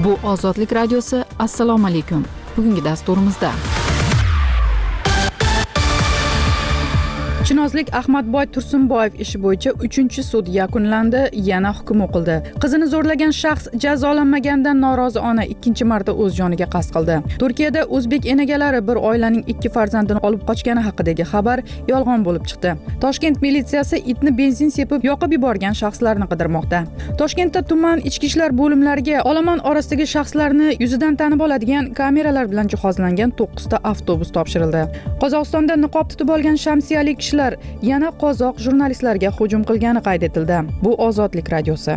Bu Ozodlik radiosi. Assalomu alaykum. Bugungi dasturimizda Chinozlik Ahmadboy Tursunboyev ishi bo'yicha 3-sud yakunlandi, yana hukm o'qildi. Qizini zo'rlagan shaxs jazolanmaganidan norozi ona 2-marta o'z joniga qasd qildi. Turkiyada o'zbek enagalari bir oilaning 2 farzandini olib qochgani haqidagi xabar yolg'on bo'lib chiqdi. Toshkent militsiyasi itni benzin sepib yoqib yuborgan shaxslarni qidirmoqda. Toshkentda tuman ichki ishlar bo'limlariga olomon orasidagi shaxslarni yuzidan tanib oladigan kameralar bilan jihozlangan 9 ta avtobus topshirildi. Qozog'istonda niqob tutib olgan shamsiyalik yana qozoq jurnalistlarga hujum qilgani qayd etildi. Bu Ozodlik radiosi.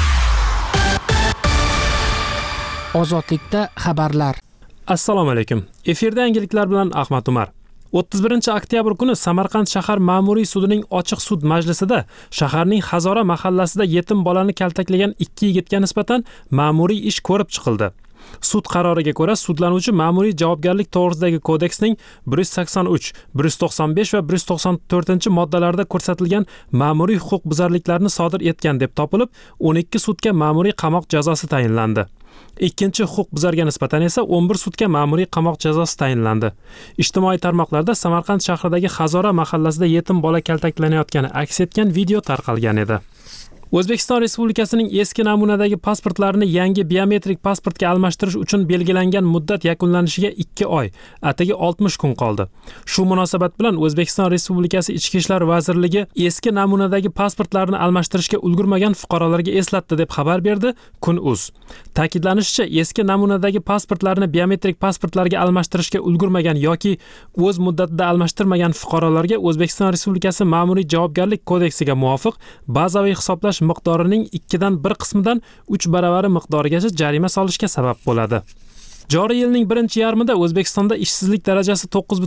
Ozodlikda xabarlar. Assalomu alaykum. Efirda yangiliklar bilan Ahmad Umar. 31-oktyabr kuni Samarqand shahar ma'muriy sudining ochiq sud majlisida shaharning Hazora mahallasida yetim bolani kaltaklagan 2 yigitga nisbatan ma'muriy ish ko'rib chiqildi. Sud qaroriga ko'ra sudlanuvchi ma'muriy javobgarlik to'g'risidagi kodeksning 183, 195 va 194-moddalarida ko'rsatilgan ma'muriy huquqbuzarliklarni sodir etgan deb topilib, 12 sudga ma'muriy qamoq jazosi tayinlandi. Ikkinchi huquqbuzarga nisbatan esa 11 sudga ma'muriy qamoq jazosi tayinlandi. Ijtimoiy tarmoqlarda Samarqand shahridagi Hazora mahallasida yetim bola kaltaklanayotgani aks etgan video tarqalgan edi. O'zbekiston Respublikasining eski namunadagi pasportlarini yangi biometrik pasportga almashtirish uchun belgilangan muddat yakunlanishiga 2 oy, atigi 60 kun qoldi. Shu munosabat bilan O'zbekiston Respublikasi Ichki ishlar vazirligi eski namunadagi pasportlarni almashtirishga ulgurmagan fuqarolarga eslatdi deb xabar berdi Kun.uz. Ta'kidlanishicha, eski namunadagi pasportlarni biometrik pasportlarga almashtirishga ulgurmagan yoki o'z muddatida almashtirmagan fuqarolarga O'zbekiston Respublikasi Ma'muriy javobgarlik kodeksiga muvofiq bazaviy hisoblash miqdorining 2dan 1 qismidan 3 baravari miqdorigacha jarima solishga sabab bo'ladi. Joriy yilning birinchi yarmida O'zbekistonda ishsizlik darajasi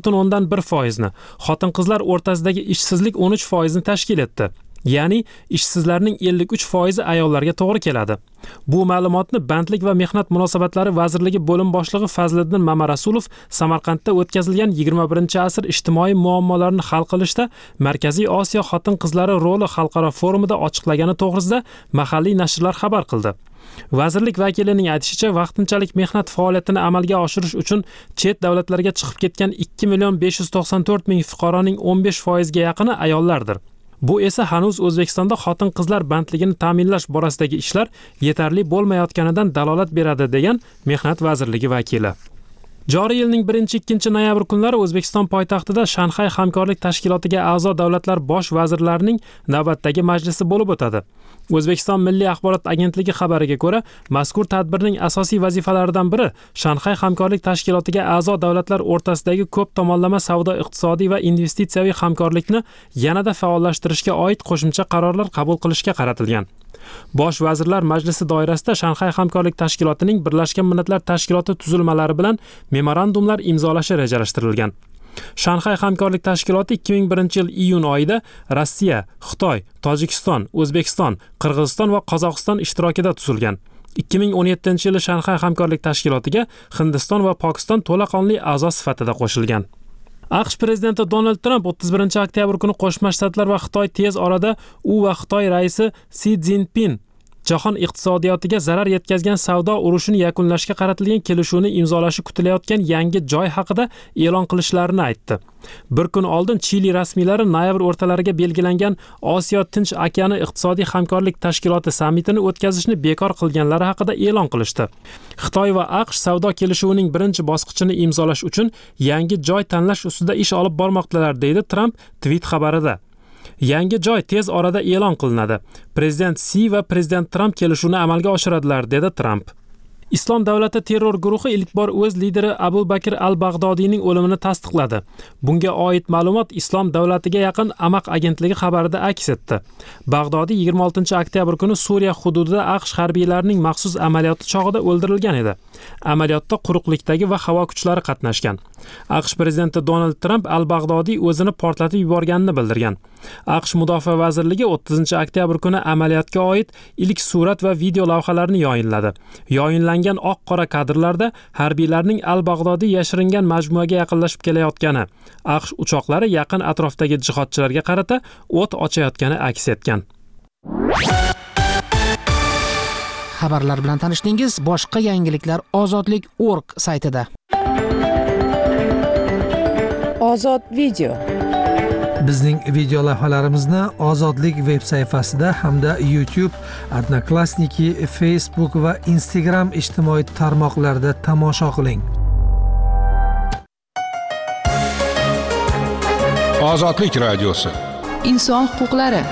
9,1%, xotin-qizlar o'rtasidagi ishsizlik 13% tashkil etdi. Ya'ni ishsizlarning 53% ayollarga to'g'ri keladi. Bu ma'lumotni Bandlik va mehnat munosabatlari vazirligi bo'lim boshlig'i Fazliddin Mamarasulov Samarqandda o'tkazilgan 21-asr ijtimoiy muammolarni hal qilishda Markaziy Osiyo xotin-qizlari roli xalqaro forumida ochiqlagani to'g'risida mahalliy nashrlar xabar qildi. Vazirlik vakilining aytishicha, vaqtinchalik mehnat faoliyatini amalga oshirish uchun chet davlatlarga chiqib ketgan 2,594,000 fuqaroning 15% ga yaqini ayollardir. Bu esa hanuz O'zbekistonda xotin-qizlar bandligini ta'minlash borasidagi ishlar yetarli bo'lmayotganidan dalolat beradi, degan Mehnat vazirligi vakili. Joriy yilning 1-2 noyabr kunlari O'zbekiston poytaxtida Shanxay hamkorlik tashkilotiga a'zo davlatlar bosh vazirlarining navbatdagi majlisi bo'lib o'tadi. O'zbekiston Milliy axborot agentligi xabariga ko'ra, mazkur tadbirning asosiy vazifalaridan biri Shanxay hamkorlik tashkilotiga a'zo davlatlar o'rtasidagi ko'p tomonlama savdo, iqtisodiy va investitsiyaviy hamkorlikni yanada faollashtirishga oid qo'shimcha qarorlar qabul qilishga qaratilgan. Bosh vazirlar majlisi doirasida Shanxay hamkorlik tashkilotining Birlashgan Millatlar Tashkiloti tuzilmalari bilan memorandumlar imzolashi rejalashtirilgan. Shanxay hamkorlik tashkiloti 2001-yil iyun oyida Rossiya, Xitoy, Tojikiston, O'zbekiston, Qirg'iziston va Qozog'iston ishtirokida tuzilgan. 2017-yili Shanxay hamkorlik tashkilotiga Hindiston va Pokiston to'laqonli a'zo sifatida qo'shilgan. AQSh prezidenti Donald Trump 31-oktyabr kuni Qo'shma Shtatlar va Xitoy tez orada u va Xitoy raisi Si Szinpin jahon iqtisodiyotiga zarar yetkazgan savdo urushini yakunlashga qaratilgan kelishuvni imzolashi kutilayotgan yangi joy haqida e'lon qilishlarini aytdi. Bir kun oldin Chili rasmiylari noyabr o'rtalariga belgilangan Osiyo Tinch okeani iqtisodiy hamkorlik tashkiloti sammitini o'tkazishni bekor qilganlari haqida e'lon qilishdi. Xitoy va AQSh savdo kelishuvining birinchi bosqichini imzolash uchun yangi joy tanlash ustida ish olib bormoqdalar, deydi Trump tweet xabarida. Yangi joy tez orada e'lon qilinadi. Prezident Si va Prezident Trump kelishuvni amalga oshiradilar, dedi Trump. Islom davlati terror guruhi ilk bor o'z lideri Abu Bakr al-Bag'dodiyning o'limini tasdiqladi. Bunga oid ma'lumot Islom davlatiga yaqin Amaq agentligi xabarida aks etdi. Bag'dodiy 26-oktyabr kuni Suriya hududida AQSh harbiylarining maxsus amaliyoti chog'ida o'ldirilgan edi. Amaliyotda quruqlikdagi va havo kuchlari qatnashgan. AQSh prezidenti Donald Trump al-Bag'dodiy o'zini portlatib yuborganini bildirgan. AQSh Mudofaa vazirligi 30-oktyabr kuni amaliyotga oid ilk surat va video lavhalarini yoyinladi. Yoyinlangan oq-qora kadrlarda harbiylarning al-Bag'dodiy yashiringan majmuaga yaqinlashib kelayotgani, AQSh uchoqlari yaqin atrofdagi jihodchilarga qarata o't ochayotgani aks etgan. xabarlar bilan tanishdingiz. Boshqa yangiliklar ozodlik.org saytida. Ozod video. Bizning video lavhalarimizni Ozodlik veb sayfasida hamda YouTube, Odnoklassniki, Facebook va Instagram ijtimoiy tarmoqlarida tomosha qiling. Ozodlik radiosi. Inson huquqlari.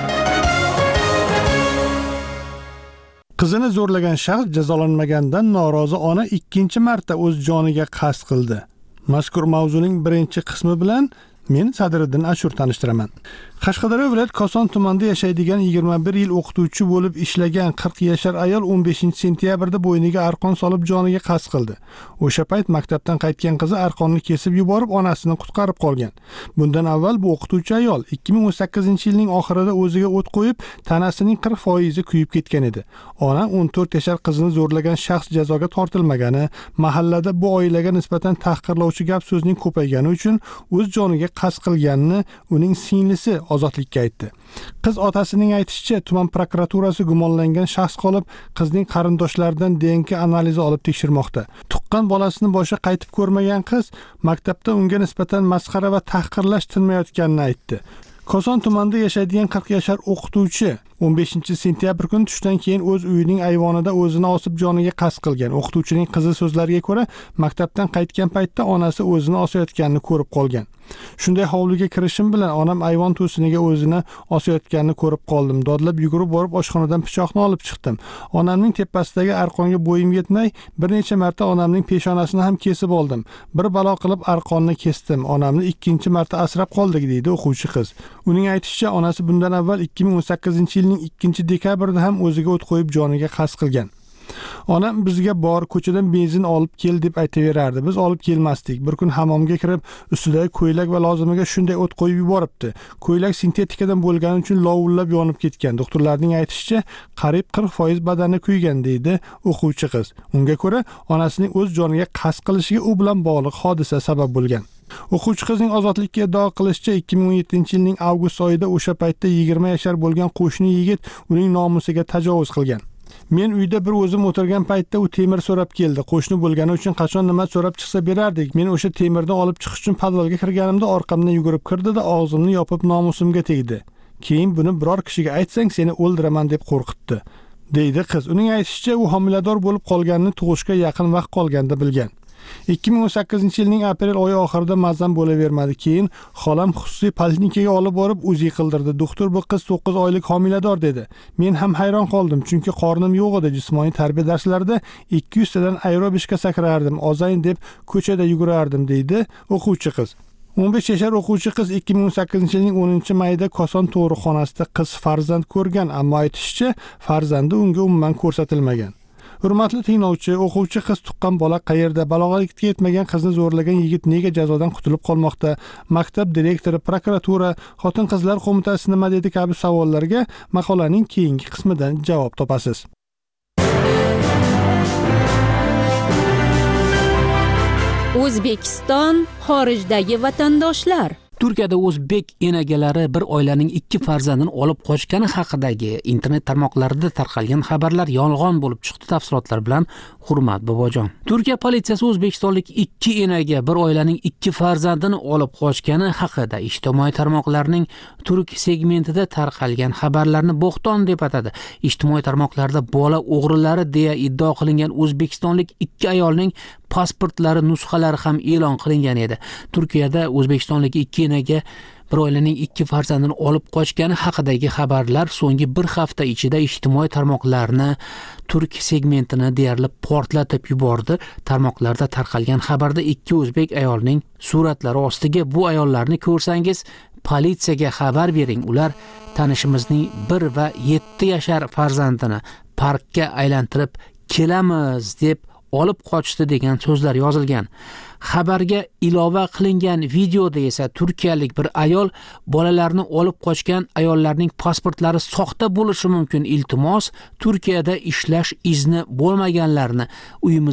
Qizini zo'rlagan shaxs jazolanmagandan norozi ona ikkinchi marta o'z joniga qasd qildi. Mazkur mavzuning birinchi qismi bilan men Sadriddin Ashur tanishtiraman. Qashqadaryo viloyat Koson tumanida yashaydigan 21 yil o'qituvchi bo'lib ishlagan 40 yashar ayol 15-sentyabrda bo'yniga arqon solib joniga qasd qildi. O'sha payt maktabdan qaytgan qizi arqonni kesib yuborib onasini qutqarib qolgan. Bundan avval bu o'qituvchi ayol 2018-yilning oxirida o'ziga o't qo'yib, tanasining 40% kuyib ketgan edi. Ona 14 yashar qizini zo'rlagan shaxs jazoga tortilmagani, mahallada bu oilaga nisbatan tahqirlovchi gap so'zning ko'paygani uchun o'z joniga qasd qilganini uning singlisi ozodlikka aytdi. Qiz otasining aytishicha, tuman prokuraturasi gumonlangan shaxs qolib, qizning qarindoshlaridan DNK analizi olib tekshirmoqda. Tuqqan bolasini boshi qaytib ko'rmagan qiz maktabda unga nisbatan masxara va tahqirlash tinmayotganini aytdi. Koson tumanida yashaydigan 40 yashar o'qituvchi 15-sentyabr kuni tushdan keyin o'z uyining ayvonida o'zini osib joniga qasd qilgan. O'qituvchining qizi so'zlariga ko'ra, maktabdan qaytgan paytda onasi o'zini osayotganini ko'rib qolgan. Shunday hovliga kirishim bilan onam ayvon to'siniga o'zini osayotganini ko'rib qoldim. Dodlab yugurib borib oshxonadan pichoqni olib chiqdim. Onamning tepasidagi arqonga bo'yim yetmay, bir necha marta onamning peshonasini ham kesib oldim. Bir balo qilib arqonni kesdim. Onamni ikkinchi marta asrab qoldik, deydi o'quvchi qiz. Uning aytishicha, onasi bundan avval 2018-yilning 2-dekabrda ham o'ziga o't qo'yib joniga qasd qilgan. Onam bizga bor, ko'chadan benzin olib kel deb aytaverardi. Biz olib kelmasdik. Bir kun hammomga kirib, ustidagi ko'ylak va lozimiga shunday o't qo'yib yuboribdi. Ko'ylak sintetikadan bo'lgani uchun lovullab yonib ketgan. Doktorlarning aytishicha, qariyb 40% badani kuygan, deydi o'quvchi qiz. Unga ko'ra, onasining o'z joniga qasd qilishiga u bilan bog'liq hodisa sabab bo'lgan. O'quvchi qizning ozodlikka iddao qilishicha, 2017-yilning avgust oyida o'sha paytda 20 yashar bo'lgan qo'shni yigit uning nomusiga tajovuz qilgan. Men uyda bir o'zim o'tirgan paytda u temir so'rab keldi. Qo'shni bo'lgani uchun qachon nima so'rab chiqsa berardik. Men o'sha temirni olib chiqish uchun podvalga kirganimda orqamdan yugurib kirdi-da, og'zimni yopib nomusimga tegdi. Keyin buni biror kishiga aytsang seni o'ldiraman deb qo'rqitdi, deydi qiz. Uning aytishicha, u homilador bo'lib qolganini tug'ishga yaqin vaqt qolganda bilgan. 2018-yilning aprel oyi oxirida mazam bo'lavermadi. Keyin xolam xususiy poliklinikaga olib borib o'zi qildirdi. Doktor bu qiz 9 oylik homilador dedi. Men ham hayron qoldim, chunki qornim yo'q edi. Jismoniy tarbiya darslarida 200 tadan aerobikga sakrardim. Ozayn deb ko'chada yugurardim, deydi o'quvchi qiz. 15 yashar o'quvchi qiz 2018-yilning 10-mayida Koson tug'ruqxonasida qiz farzand ko'rgan, ammo aytishicha, farzandi unga umuman ko'rsatilmagan. Hurmatli tinglovchi, o'quvchi qiz tuqqan bola qayerda? Balog'atga yetmagan qizni zo'rlagan yigit nega jazodan qutulib qolmoqda? Maktab direktori, prokuratura, xotin-qizlar qo'mitasi nima dedi kabi savollarga maqolaning keyingi qismidan javob topasiz. O'zbekiston xorijdagi vatandoshlar. Turkiyada o'zbek enagalari bir oilaning 2 farzandini olib qochgani haqidagi internet tarmoqlarida tarqalgan xabarlar yolg'on bo'lib chiqdi. Tafsilotlar bilan Hurmat Bobojon. Turkiya politsiyasi o'zbekistonlik 2 enaga bir oilaning 2 farzandini olib qochgani haqida ijtimoiy tarmoqlarning turk segmentida tarqalgan xabarlarni bo'xton deb atadi. Ijtimoiy tarmoqlarda bola o'g'rilari deya iddao qilingan o'zbekistonlik 2 ayolning pasportlari nusxalari ham e'lon qilingan edi. Turkiyada o'zbekistonlik 2 enaga bir oilaning 2 farzandini olib qochgani haqidagi xabarlar so'nggi bir hafta ichida ijtimoiy tarmoqlarni turk segmentini deyarli portlatib yubordi. Tarmoqlarda tarqalgan xabarda 2 o'zbek ayolning suratlari ostiga bu ayollarni ko'rsangiz politsiyaga xabar bering. Ular tanishimizning 1 va 7 yashar farzandini parkka aylantirib kelamiz deb olib qochdi degan so'zlar yozilgan. Xabarga ilova qilingan videoda esa turkiyalik bir ayol bolalarni olib qochgan ayollarning pasportlari soxta bo'lishi mumkin. Iltimos, Turkiyada ishlash izni bo'lmaganlarni uyimizda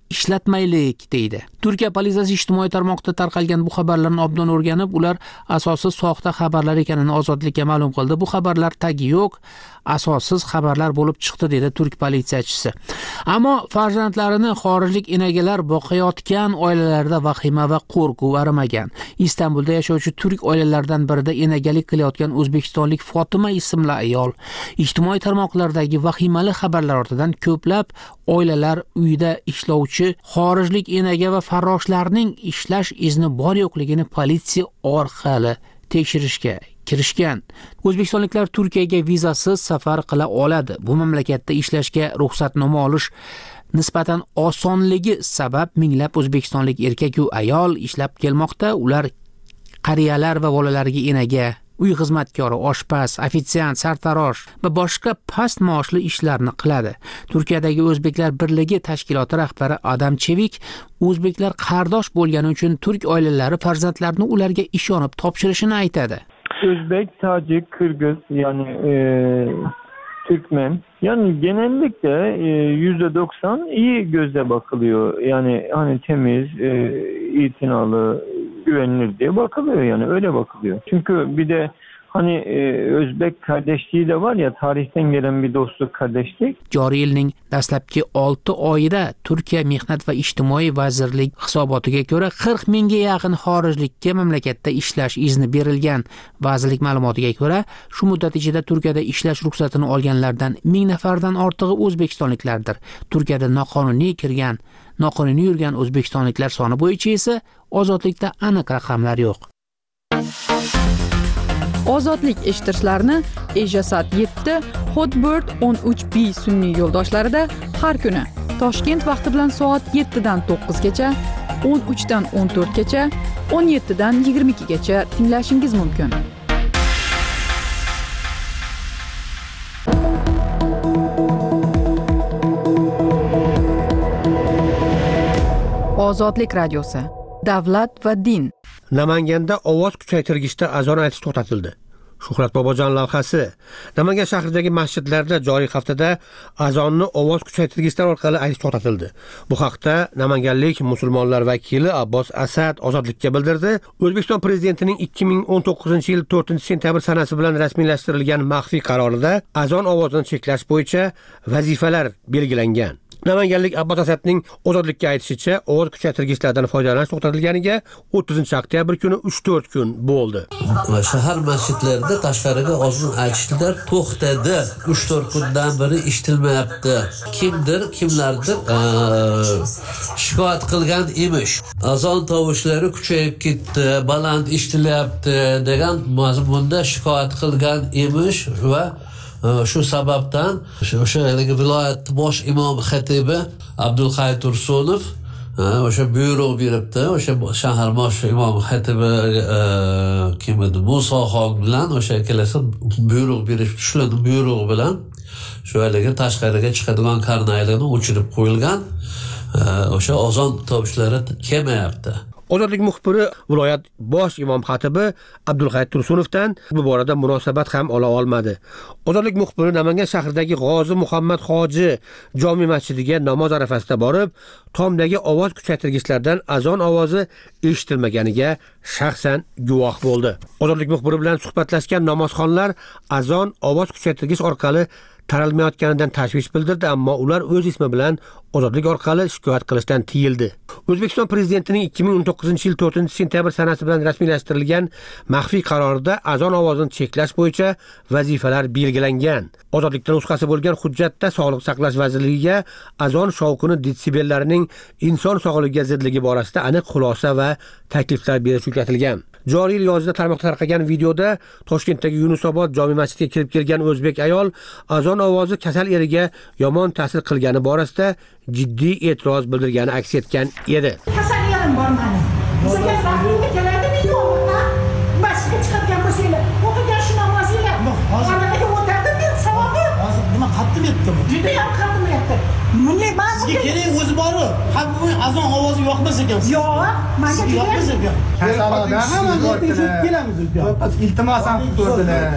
ishlatmaylik deydi. Turkiya politsiyasi ijtimoiy tarmoqda tarqalgan bu xabarlarni obdon o'rganib, ular asossiz soxta xabarlar ekanini Ozodlikka ma'lum qildi. Bu xabarlar tagi yo'q, asossiz xabarlar bo'lib chiqdi dedi turk politsiyachisi. Ammo farzandlarini xorijlik enagalar boqayotgan oilalarda vahima va qo'rquv arimagan. Istanbulda yashovchi turk oilalaridan birida enagalik qilayotgan o'zbekistonlik Fotima ismli ayol ijtimoiy tarmoqlardagi vahimali xabarlar ortidan ko'plab oilalar uyida ishlovchi xorijlik enaga va farroshlarning ishlash izni bor yo'qligini politsiya orqali tekshirishga kirishgan. O'zbekistonliklar Turkiyaga vizasiz safar qila oladi. Bu mamlakatda ishlashga ruxsatnoma olish nisbatan osonligi sabab minglab o'zbekistonlik erkak va ayol ishlab kelmoqda. Ular qariyalar va bolalarga enaga, uy xizmatkori, oshpaz, ofitsiant, sartarosh va boshqa past maoshli ishlarni qiladi. Turkiyadagi O'zbeklar birligi tashkiloti rahbari Adam Chevik o'zbeklar qardosh bo'lgani uchun turk oilalari farzandlarini ularga ishonib topshirishini aytadi. Özbek, Tacik, Kırgız yani Türkmen yani genellikle %90 iyi gözle bakılıyor. Yani hani temiz, itinalı, güvenilir diye bakılıyor yani öyle bakılıyor. Çünkü bir de hani Özbek kardeşliği de var ya tarihten gelen bir dostluk kardeşlik. Joriy yilning dastlabki 6 oyida Turkiya Mehnat va ijtimoiy vazirlik hisobotiga ko'ra 40 mingga yaqin xorijlikka mamlakatda ishlash izni berilgan. Vazirlik ma'lumotiga ko'ra, shu muddat ichida Turkiyada ishlash ruxsatini olganlardan 1000 nafardan ortig'i o'zbekistonliklardir. Turkiyada noqonuniy yurgan o'zbekistonliklar soni bo'yicha esa ozodlikda aniq raqamlar yo'q. Ozodlik eshittirishlarni Ejasat 7, Hotbird 13B sun'iy yo'ldoshlarida har kuni Toshkent vaqti bilan soat 7 dan 9 gacha, 13 dan 14 gacha, 17 dan 22 gacha tinglashingiz mumkin. Ozodlik radiosi. Davlat va din. Namanganda ovoz kuchaytirgichda azon aytish to'xtatildi. Shuhrat Bobojon lavhasi. Namangan shahridagi masjidlarda joriy haftada azonni ovoz kuchaytirgichlar orqali aytish to'xtatildi. Bu haqda namanganlik musulmonlar vakili Abbos Asad Ozodlikka bildirdi. O'zbekiston prezidentining 2019-yil 4-sentyabr sanasi bilan rasmiylashtirilgan maxfiy qarorida azon ovozini cheklash bo'yicha vazifalar belgilangan. Namanganlik Abbos Asadning Ozodlikka aytishicha, ovoz kuchaytirgichlardan foydalanish to'xtatilganiga 30-oktyabr kuni 3-4 kun bo'ldi. Shahar masjidlarida tashqariga azon aytishlar to'xtadi. 3-4 kundan beri eshitilmayapti. Kimlardir shikoyat qilgan emish. Azon tovushlari kuchayib ketdi, baland eshitilyapti degan mazmunda shikoyat qilgan emish va shu sababdan o'sha viloyat bosh imom xatibi Abdulhay Tursunov o'sha buyruq beribdi. O'sha shahar bosh imom xatibi kim edi? Musoxon bilan o'sha kelasi buyruq berish, shularning buyrug'i bilan shu yerga tashqariga chiqadigan karnaylarni o'chirib qo'yilgan. O'sha azon tovushlari kelmayapti. Ozodlik muxbiri viloyat bosh imom xatibi Abdulhay Tursunovdan bu borada munosabat ham ola olmadi. Ozodlik muxbiri Namangan shahridagi G'ozi Muhammad Hoji jome masjidiga namoz arafasida borib, tomdagi ovoz kuchaytirgichlardan azon ovozi eshitilmaganiga shaxsan guvoh bo'ldi. Ozodlik muxbiri bilan suhbatlashgan namozxonlar azon ovoz kuchaytirgich orqali taralmayotganidan tashvish bildirdi, ammo ular o'z ismi bilan ozodlik orqali shikoyat qilishdan tiyildi. O'zbekiston prezidentining 2019-yil 4-sentyabr sanasi bilan rasmiylashtirilgan maxfiy qarorida azon ovozini cheklash bo'yicha vazifalar belgilangan. Ozodlikdan nusxasi bo'lgan hujjatda Sog'liqni saqlash vazirligiga azon shovqini detsibellarining inson sog'lig'iga zidligi borasida aniq xulosa va takliflar berish yuklatilgan. Joriy yil yozida tarmoqda tarqagan videoda Toshkentdagi Yunusobod jome masjidiga kirib kelgan o'zbek ayol azon ovozi kasal eriga yomon ta'sir qilgani borasida jiddiy e'tiroz bildirgani aks etgan edi. Kasal erim bor meni. Bizga vaqtimga keladimi yo'qmi? Masjidga chiqadigan bo'lsanglar, o'qigan shu namozinglar. Qanaqaga o'tardim men savobi? Hozir nima qattiq etdim? Juda ham qattiq etdim. Sizga kerak o'zi bor-ku. Qalbim azon ovozi yoqmas ekan. Yo'q, menga yoqmas ekan. Kasalada hamma kelamiz. Iltimos ham qildilar.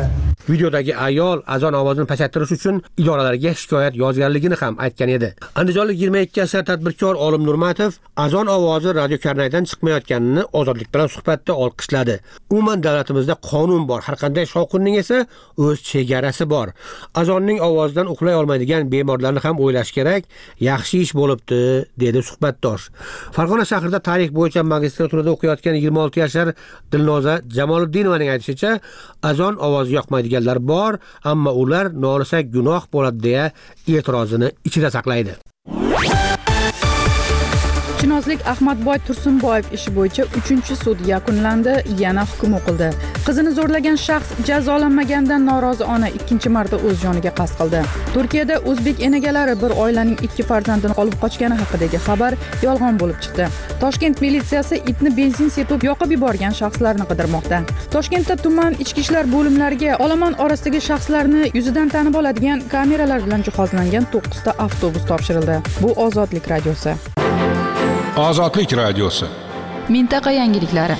Videodagi ayol azon ovozini pasaytirish uchun idoralarga shikoyat yozganligini ham aytgan edi. Andijonlik 22 yashar tadbirkor Olim Nurmatov azon ovozi radio karnaydan chiqmayotganini Ozodlik bilan suhbatda olqishladi. Umuman davlatimizda qonun bor, har qanday shovqinning esa o'z chegarasi bor. Azonning ovozidan uxlay olmaydigan bemorlarni ham o'ylash kerak. Yaxshi ish bo'libdi, dedi suhbatdosh. Farg'ona shahrida tarix bo'yicha magistraturada o'qiyotgan 26 yashar Dilnoza Jamoliddinovaning aytishicha, azon ovozi yoqmaydiganlar bor, ammo ular nolisak gunoh bo'ladi deya e'tirozini ichida saqlaydi. Chinozlik Ahmadboy Tursunboyev ishi bo'yicha 3-sud yakunlandi, yana hukm o'qildi. Qizini zo'rlagan shaxs jazolanmagandan norozi ona 2-marta o'z joniga qasd qildi. Turkiyada o'zbek enagalari bir oilaning 2 farzandini olib qochgani haqidagi xabar yolg'on bo'lib chiqdi. Toshkent militsiyasi itni benzin sepib yoqib yuborgan shaxslarni qidirmoqda. Toshkentda tuman ichki ishlar bo'limlariga olomon orasidagi shaxslarni yuzidan tanib oladigan kameralar bilan jihozlangan 9 ta avtobus topshirildi. Bu Ozodlik radiosi. Ozodlik radiosi. Mintaqa yangiliklari.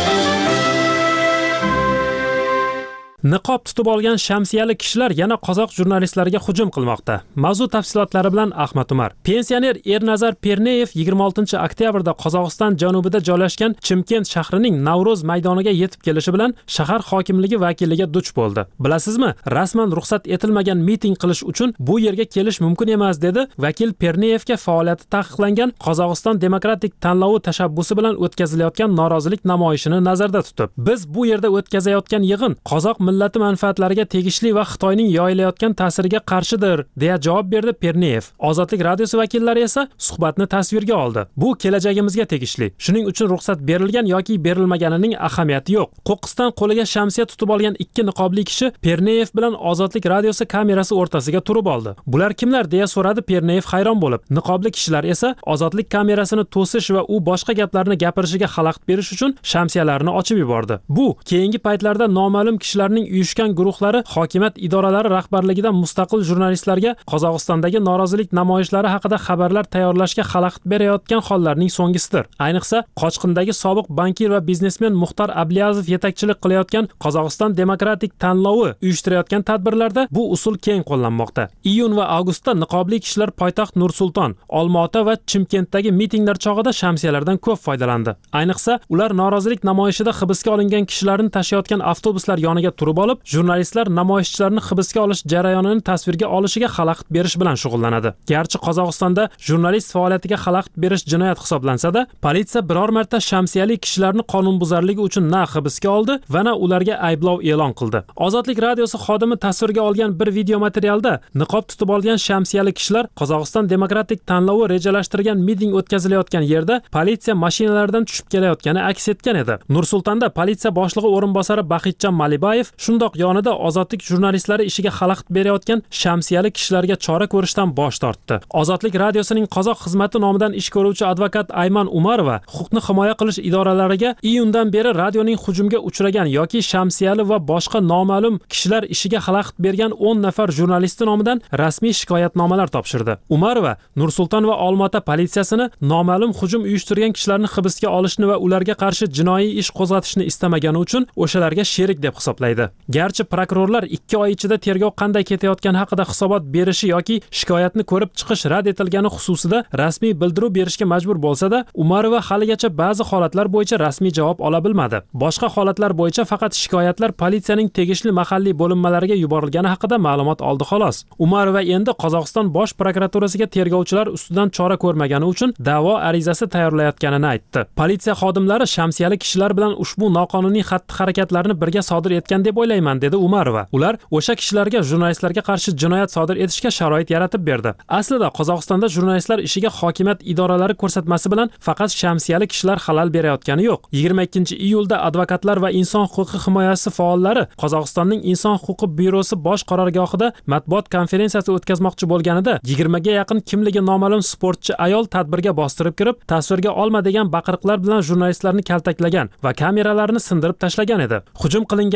Niqob tutib olgan shamsiyali kishilar yana qozoq jurnalistlariga hujum qilmoqda. Mavzu tafsilotlari bilan Ahmad Umar. Pensioner Ernazar Perneyev 26 oktyabrda Qozog'iston janubida joylashgan Chimkent shahrining Navro'z maydoniga yetib kelishi bilan shahar hokimligi vakiliga duch bo'ldi. Bilasizmi, rasman ruxsat etilmagan miting qilish uchun bu yerga kelish mumkin emas, dedi vakil Perneyevga faoliyati taqiqlangan Qozog'iston demokratik tanlovi tashabbusi bilan o'tkazilayotgan norozilik namoyishini nazarda tutib. Biz bu yerda o'tkazayotgan yig'in qozoq millati manfaatlariga tegishli va Xitoyning yoyilayotgan ta'siriga qarshidir, deya javob berdi Perneyev. Ozodlik radiosi vakillari esa suhbatni tasvirga oldi. Bu kelajagimizga tegishli. Shuning uchun ruxsat berilgan yoki berilmaganining ahamiyati yo'q. Qo'qqisdan qo'liga shamsiya tutib olgan 2 niqobli kishi Perneyev bilan Ozodlik radiosi kamerasi o'rtasiga turib oldi. Bular kimlar, deya so'radi Perneyev hayron bo'lib. Niqobli kishilar esa Ozodlik kamerasini to'sish va u boshqa gaplarni gapirishiga xalaqit berish uchun shamsiyalarini ochib yubordi. Bu keyingi paytlarda noma'lum kishilarning uyushgan guruhlari hokimiyat idoralari rahbarligidan mustaqil jurnalistlarga Qozog'istondagi norozilik namoyishlari haqida xabarlar tayyorlashga xalaqit berayotgan hollarning so'nggisidir. Ayniqsa, qochqindagi sobiq bankir va biznesmen Muxtor Abliyazov yetakchilik qilayotgan Qozog'iston demokratik tanlovi uyushtirayotgan tadbirlarda bu usul keng qo'llanmoqda. Iyun va avgustda niqobli kishilar poytaxt Nur-Sulton, Olmaota va Chimkentdagi mitinglar chog'ida shamsiyalardan ko'p foydalandi. Ayniqsa, ular norozilik namoyishida hibsga olingan kishilarni tashiyotgan avtobuslar yoniga turib olib, jurnalistlar namoyishchilarni hibsga olish jarayonini tasvirga olishiga xalaqit berish bilan shug'ullanadi. Garchi Qozog'istonda jurnalist faoliyatiga xalaqit berish jinoyat hisoblansa-da, politsiya biror marta shamsiyali kishilarni qonunbuzarligi uchun na hibsga oldi va na ularga ayblov e'lon qildi. Ozodlik radiosi xodimi tasvirga olgan bir video materialda niqob tutib olgan shamsiyali kishilar Qozog'iston demokratik tanlovi rejalashtirgan miting o'tkazilayotgan yerda politsiya mashinalaridan tushib kelayotgani aks etgan edi. Nur-Sultonda politsiya boshlig'i o'rinbosari Baxitjon Malibayev shundoq yonida ozodlik jurnalistlari ishiga xalaqit berayotgan shamsiyali kishilarga chora ko'rishdan bosh tortdi. Ozodlik radiosining qozoq xizmati nomidan ish ko'ruvchi advokat Ayman Umarova huquqni himoya qilish idoralariga iyundan beri radioning hujumga uchragan yoki shamsiyali va boshqa noma'lum kishilar ishiga xalaqit bergan 10 nafar jurnalisti nomidan rasmiy shikoyatnomalar topshirdi. Umarova Nur-Sulton va Olmaota politsiyasini noma'lum hujum uyushtirgan kishilarni hibsga olishni va ularga qarshi jinoiy ish qo'zg'atishni istamagani uchun o'shalarga sherik deb hisoblaydi. Garchi prokurorlar 2 oy ichida tergov qanday ketayotgani haqida hisobot berishi yoki shikoyatni ko'rib chiqish rad etilgani xususida rasmiy bildiruv berishga majbur bo'lsa-da, Umarova haligacha ba'zi holatlar bo'yicha rasmiy javob ola bilmadi. Boshqa holatlar bo'yicha faqat shikoyatlar politsiyaning tegishli mahalliy bo'linmalariga yuborilgani haqida ma'lumot oldi xolos. Umarova endi Qozog'iston bosh prokuraturasiga tergovchilar ustidan chora ko'rmagani uchun da'vo arizasi tayyorlayotganini aytdi. Politsiya xodimlari shamsiyali kishilar bilan ushbu noqonuniy xatti-harakatlarni birga sodir etgan deb o'ylayman, dedi Umarova. Ular o'sha kishilarga jurnalistlarga qarshi jinoyat sodir etishga sharoit yaratib berdi. Aslida Qozog'istonda jurnalistlar ishiga hokimiyat idoralari ko'rsatmasi bilan faqat shamsiyali kishilar xalal berayotgani yo'q. 22-iyulda advokatlar va inson huquqi himoyasi faollari Qozog'istonning inson huquqi byurosi bosh qarorgohida matbuot konferensiyasi o'tkazmoqchi bo'lganida 20 ga yaqin kimligi noma'lum sportchi ayol tadbirga bostirib kirib, tasvirga olma degan baqiriqlar bilan jurnalistlarni kaltaklagan va kameralarni sindirib tashlagan edi. Hujum qilinganlar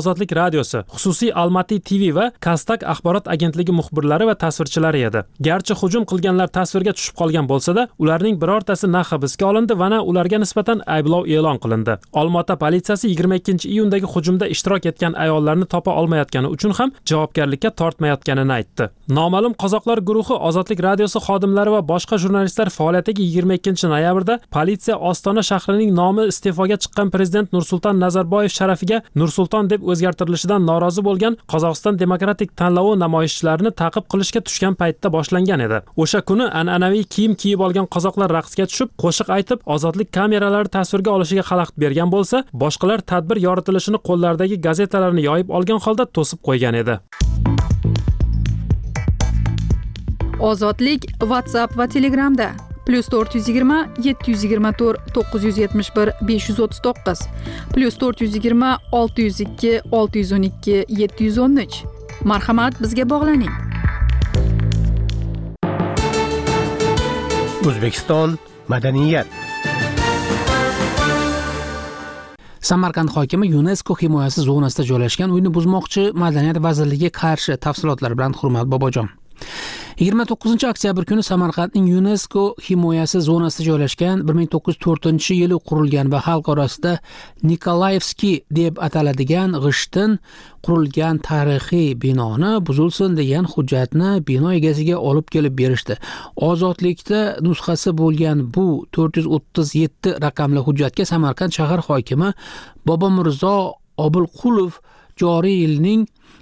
Ozodlik radiosi, xususiy Almaty TV va Kastak axborot agentligi muxbirlari va tasvirchilari edi. Garchi hujum qilganlar tasvirga tushib qolgan bo'lsa-da, ularning birortasi na hibsga olindi va na ularga nisbatan ayblov e'lon qilindi. Olmaota politsiyasi 22-iyundagi hujumda ishtirok etgan ayollarni topa olmayotgani uchun ham javobgarlikka tortmayotganini aytdi. Noma'lum qozoqlar guruhi Ozodlik radiosi xodimlari va boshqa jurnalistlar faoliyatiga 22-noyabrda politsiya Ostona shahrining nomi iste'foga chiqqan prezident Nursulton Nazarboyev sharafiga Nursulton deb o'zgartirilishidan norozi bo'lgan Qozog'iston demokratik tanlovi namoyishchilarini ta'qib qilishga tushgan paytda boshlangan edi. O'sha kuni an'anaviy kiyim kiyib olgan qozoqlar raqsga tushib, qo'shiq aytib, ozodlik kameralari tasvirga olishiga xalaqit bergan bo'lsa, boshqalar tadbir yoritilishini qo'llaridagi gazetalarni yoyib olgan holda to'sib qo'ygan edi. Ozodlik WhatsApp va Telegramda +420 724 971 539 +420 602 612 713. Marhamat, bizga bog'laning. O'zbekiston madaniyat. Samarqand hokimi UNESCO himoyasi zonasida joylashgan uyni buzmoqchi, Madaniyat vazirligiga qarshi. Tafsilotlar bilan Hurmat Bobojon. 29-oktyabr kuni Samarqandning UNESCO himoyasi zonasida joylashgan 1904-yili qurilgan va xalq orasida Nikolaevskiy deb ataladigan g'ishtdan qurilgan tarixiy binoni buzilsin degan hujjatni bino egasiga olib kelib berishdi. Ozodlikda nusxasi bo'lgan bu 437 raqamli hujjatga Samarqand shahar hokimi Bobomirzo Obilqulov joriy yilning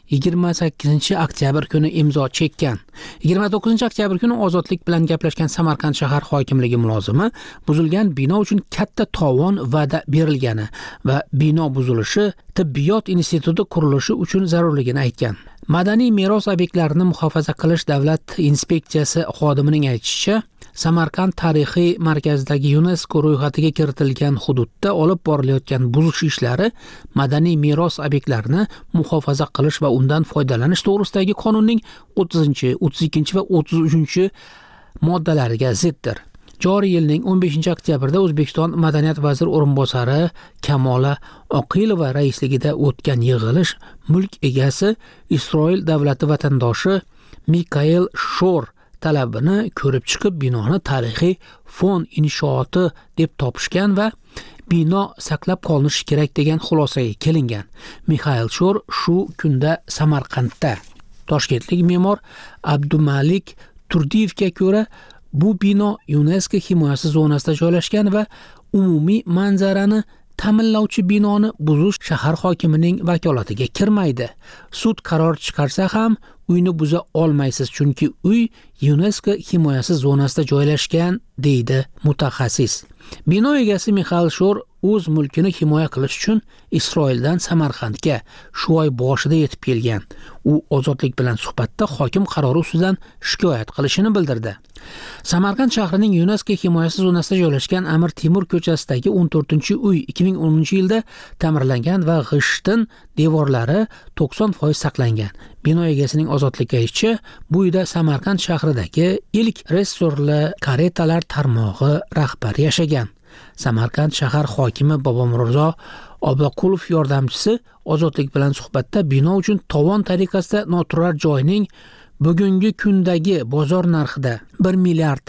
28-oktyabr kuni imzo chekkan. 29-oktyabr kuni ozodlik bilan gaplashgan Samarqand shahar hokimligi mulozimi buzilgan bino uchun katta tovon va'da berilgani va bino buzilishi tibbiyot instituti qurilishi uchun zarurligini aytgan. Madaniy meros obyektlarini muhofaza qilish davlat inspeksiyasi xodimining aytishicha, Samarqand tarixiy markazidagi UNESCO ro'yxatiga kiritilgan hududda olib borilayotgan buzish ishlari madaniy meros obyektlarini muhofaza qilish va undan foydalanish to'g'risidagi qonunning 30, 32 va 33 moddalariga ziddir. Joriy yilning 15-oktyabrda O'zbekiston madaniyat vaziri o'rinbosari Kamola Oqilova raisligida o'tgan yig'ilish mulk egasi Isroil davlati vatandoshi Mikael Shor talabini ko'rib chiqib, binoni tarixiy fon inshooti deb topishgan va bino saqlab qolinishi kerak degan xulosaga kelingan. Mixail Shor shu kunda Samarqandda. Toshkentlik me'mor Abdumalik Turdiyevga ko'ra, bu bino UNESCO himoyasi zonasida joylashgan va umumiy manzarani ta'minlovchi binoni buzish shahar hokimining vakolatiga kirmaydi. Sud qaror chiqarsa ham uyni buza olmaysiz, chunki uy UNESCO himoyasi zonasida joylashgan, deydi mutaxassis. Bino egasi Mixail Shor o'z mulkini himoya qilish uchun Isroildan Samarqandga shu oy boshida yetib kelgan. U ozodlik bilan suhbatda hokim qarori ustidan shikoyat qilishini bildirdi. Samarqand shahrining UNESCO himoyasi zonasida joylashgan Amir Temur ko'chasidagi 14-uy 2010-yilda ta'mirlangan va g'ishtdan devorlari 90% saqlangan. Bino egasining ozodlikka aytishicha, bu uyda Samarqand shahridagi ilk restorli karetalar tarmog'i rahbari yashagan. Samarqand shahar hokimi Bobomirzo Obilqulov yordamchisi ozodlik bilan suhbatda bino uchun tovon tariqasida noturar joyning bugungi kundagi bozor narxida 1 milliard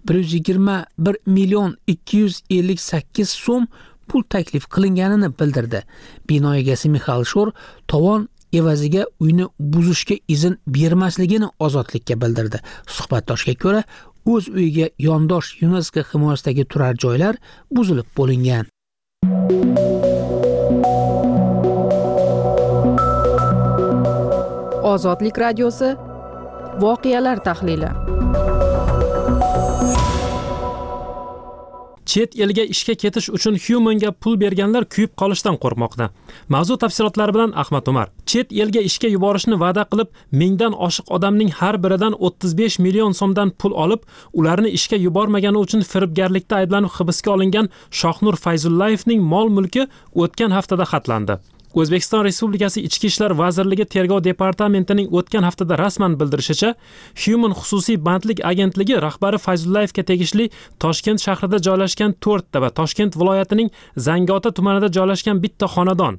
121 million 258 so'm pul taklif qilinganini bildirdi. Bino egasi Mixail Shor tovon evaziga uyni buzishga izn bermasligini ozodlikka bildirdi. Suhbatdoshga ko'ra, o'z uyiga yondosh UNESCO himoyasidagi turar joylar buzilib bo'lingan. Ozodlik radiosi voqealar tahlili. Chet elga ishga ketish uchun Human'ga pul berganlar kuyib qolishdan qo'rqmoqda. Mavzu tafsilotlari bilan Ahmad Umar. Chet elga ishga yuborishni va'da qilib, mingdan oshiq odamning har biridan 35 million so'mdan pul olib, ularni ishga yubormagani uchun firibgarlikda ayblanib hibsga olingan Shohnur Fayzullayevning mol-mulki o'tgan haftada xatlandi. O'zbekiston Respublikasi Ichki ishlar vazirligi Tergov departamentining o'tgan haftada rasman bildirishicha, Human xususiy bandlik agentligi rahbari Fayzullayevga tegishli Toshkent shahrida joylashgan 4 ta va Toshkent viloyatining Zangiota tumanida joylashgan bitta xonadon,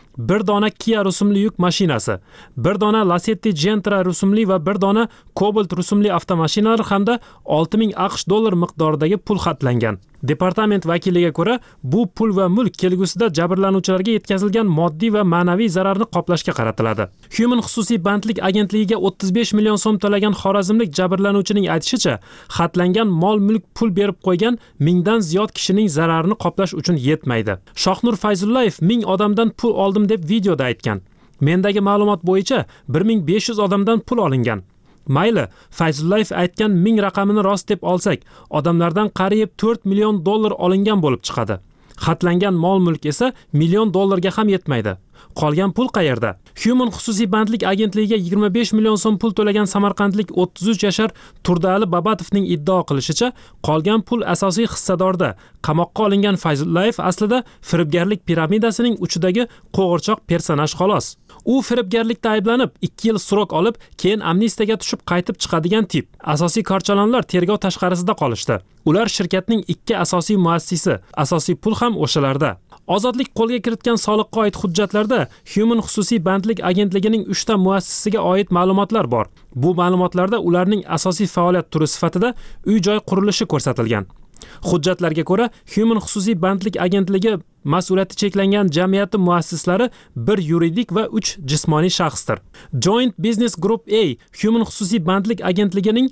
bir dona Kia rusumli yuk mashinasi, bir dona Lacetti Gentra rusumli va bir dona Cobalt rusumli avtomashinalar hamda 6000 AQSh dollar miqdoridagi pul xatlangan. Departament vakiliga ko'ra, bu pul va mulk kelgusida jabrlanuvchilarga yetkazilgan moddiy va ma'naviy zararni qoplashga qaratiladi. Human xususiy bandlik agentligiga 35 million so'm to'lagan xorazmlik jabrlanuvchining aytishicha, xatlangan mol-mulk pul berib qo'ygan 1000 dan ziyod kishining zararini qoplash uchun yetmaydi. Shohnur Fayzullayev 1000 odamdan pul oldim deb videoda aytgan. Mendagi ma'lumot bo'yicha 1500 odamdan pul olingan. Mayli, Fayzullayev aytgan 1000 raqamini rost deb olsak, odamlardan qariyb 4 million dollar olingan bo'lib chiqadi. Xatlangan mol-mulk esa million dollarga ham yetmaydi. Qolgan pul qayerda? Human xususiy bandlik agentligiga 25 million so'm pul to'lagan samarqandlik 33 yashar Turdali Babatovning iddao qilishicha, qolgan pul asosiy hissadorda. Qamoqqa olingan Fayzullayev aslida firibgarlik piramidasining uchidagi qo'g'irchoq personaj xolos. U firibgarlikda ayblanib 2 yil srok olib, keyin amnistiyaga tushib qaytib chiqadigan tip. Asosiy korchalonlar tergov tashqarisida qolishdi. Ular shirkatning 2 asosiy muassisi, asosiy pul ham o'shalarda. Ozodlik qo'lga kiritgan soliqqa oid hujjatlarda Human xususiy bandlik agentligining 3 ta muassisiga oid ma'lumotlar bor. Bu ma'lumotlarda ularning asosiy faoliyat turi sifatida uy-joy qurilishi ko'rsatilgan. Hujjatlarga ko'ra, Human xususiy bandlik agentligi mas'uliyati cheklangan jamiyati muassislari 1 yuridik va 3 jismoniy shaxsdir. Joint Business Group A Human xususiy bandlik agentligining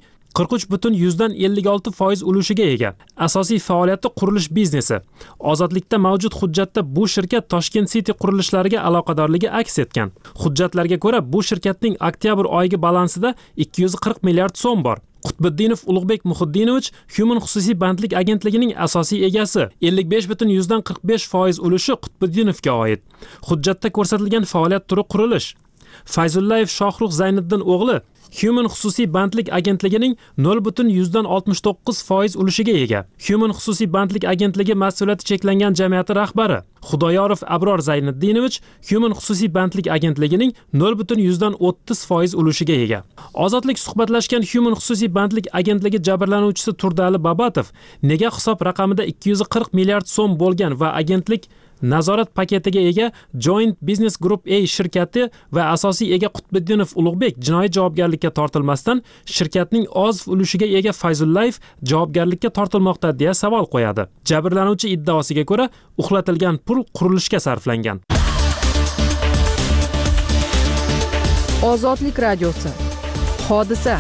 43.56% ulushiga ega. Asosiy faoliyati qurilish biznesi. Ozodlikda mavjud hujjatda bu shirkat Toshkent City qurilishlariga aloqadorligi aks etgan. Hujjatlarga ko'ra, bu shirkatning oktyabr oyiga balansida 240 milliard so'm bor. Qutbiddinov Ulug'bek Muhiddinovich Human xususiy bandlik agentligining asosiy egasi. 55.45% ulushi Qutbiddinovga oid. Hujjatda ko'rsatilgan faoliyat turi qurilish. Fayzullayev Shohruh Zayniddin o'g'li Human xususiy bandlik agentligining 0.69% ulushiga ega. Human xususiy bandlik agentligi mas'uliyati cheklangan jamiyati rahbari Xudoyorov Abror Zayniddinovich Human xususiy bandlik agentligining 0.30% ulushiga ega. Ozodlik suhbatlashgan Human xususiy bandlik agentligi jabrlanuvchisi Turdali Babatov nega hisob raqamida 240 milliard so'm bo'lgan va agentlik nazorat paketiga ega Joint Business Group A shirkati va asosiy ega Qutbiddinov Ulug'bek jinoiy javobgarlikka tortilmasdan shirkatning oz ulushiga ega Fayzullayev javobgarlikka tortilmoqda deya savol qo'yadi. Jabrlanuvchi iddaosiga ko'ra, uxlatilgan pul qurilishga sarflangan. Ozodlik radiosi. Hodisa.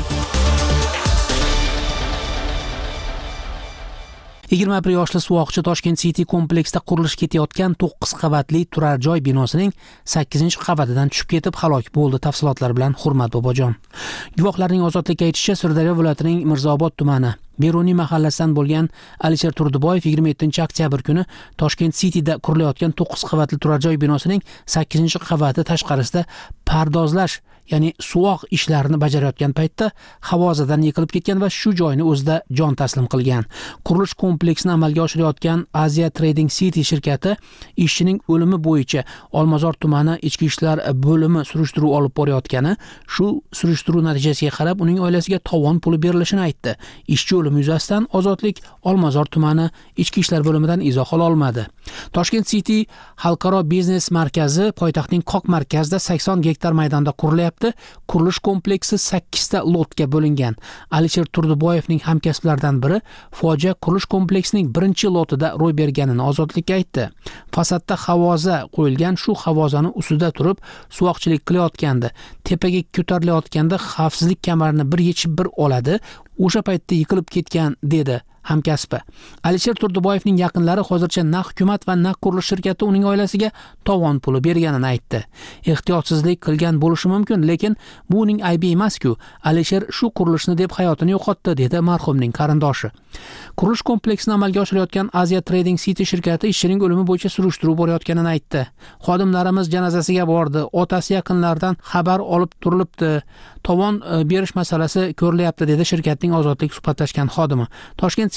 21 yoshli suvoqchi Toshkent City kompleksida qurilish ketayotgan 9 qavatli turar joy binosining 8-qavatidan tushib ketib halok bo'ldi. Tafsilotlar bilan Hurmat Bobojon. Guvohlarning Ozodlikka aytishicha, Sirdaryo viloyatining Mirzaobod tumani Beruniy mahallasidan bo'lgan Alisher Turduboyev 27-oktyabr kuni Toshkent Cityda qurilayotgan 9 qavatli turar joy binosining 8-qavati tashqarisida pardozlash, ya'ni suvoq ishlarini bajarayotgan paytda havozadan yiqilib ketgan va shu joyni o'zida jon taslim qilgan. Qurilish kompleksini amalga oshirayotgan Asia Trading City shirkati ishchining o'limi bo'yicha Olmazor tumani ichki ishlar bo'limi surishtiruv olib borayotgani, shu surishtiruv natijasiga qarab uning oilasiga tovon puli berilishini aytdi. Ishchi o'limi yuzasidan Ozodlik Olmazor tumani ichki ishlar bo'limidan izoh ola olmadi. Toshkent City xalqaro biznes markazi poytaxtning Qoq markazida 80 gektar maydonda qurilyapti. Qurilish kompleksi 8 ta lotga bo'lingan. Alisher Turduboyevning hamkasblaridan biri fojia qurilish kompleksining 1-lotida ro'y berganini Ozodlikka aytdi. Fasadda havoza qo'yilgan, shu havozani ustida turib suvoqchilik qilayotgandi. Tepaga ko'tarilayotganda xavfsizlik kamarini bir yechib bir oladi. O'sha paytda yiqilib ketgan dedi hamkasbi. Alisher Turduboyevning yaqinlari hozircha na hukumat va na qurilish shirkati uning oilasiga tovon puli berganini aytdi. Ehtiyotsizlik qilgan bo'lishi mumkin, lekin bu uning aybi emas-ku. Alisher shu qurilishni deb hayotini yo'qotdi, dedi marhumning qarindoshi. Qurilish kompleksini amalga oshirayotgan Asia Trading City shirkati ishchining o'limi bo'yicha surishtiruv borayotganini aytdi. Xodimlarimiz janozasiga bordi, otasi yaqinlaridan xabar olib turilibdi. Tovon berish masalasi ko'rilyapti, dedi shirkatning Ozodlik suhbatlashgan xodimi. Toshkent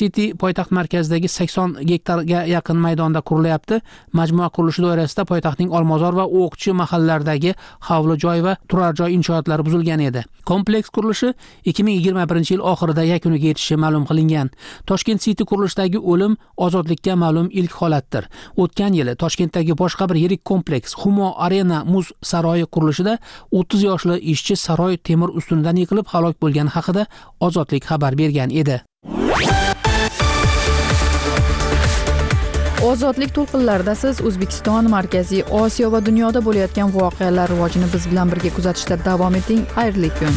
City poytaxt markazidagi 80 gektarga yaqin maydonda qurilyapti. Majmua qurilishi doirasida poytaxtning Olmazor va O'qchi mahallalardagi hovli joy va turar joy inshootlari buzilgan edi. Kompleks qurilishi 2021-yil oxirida yakuniga yetishi ma'lum qilingan. Toshkent City qurilishidagi o'lim ozodlikka ma'lum ilk holatdir. O'tgan yili Toshkentdagi boshqa bir yirik kompleks Humo Arena muz saroyi qurilishida 30 yoshli ishchi saroy temir ustunidan yiqilib halok bo'lgani haqida Ozodlik xabar bergan edi. Ozodlik to'lqinlarida siz O'zbekiston, Markaziy Osiyo va dunyoda bo'layotgan voqealar rivojini biz bilan birga kuzatishda davom eting. Xayrli kun.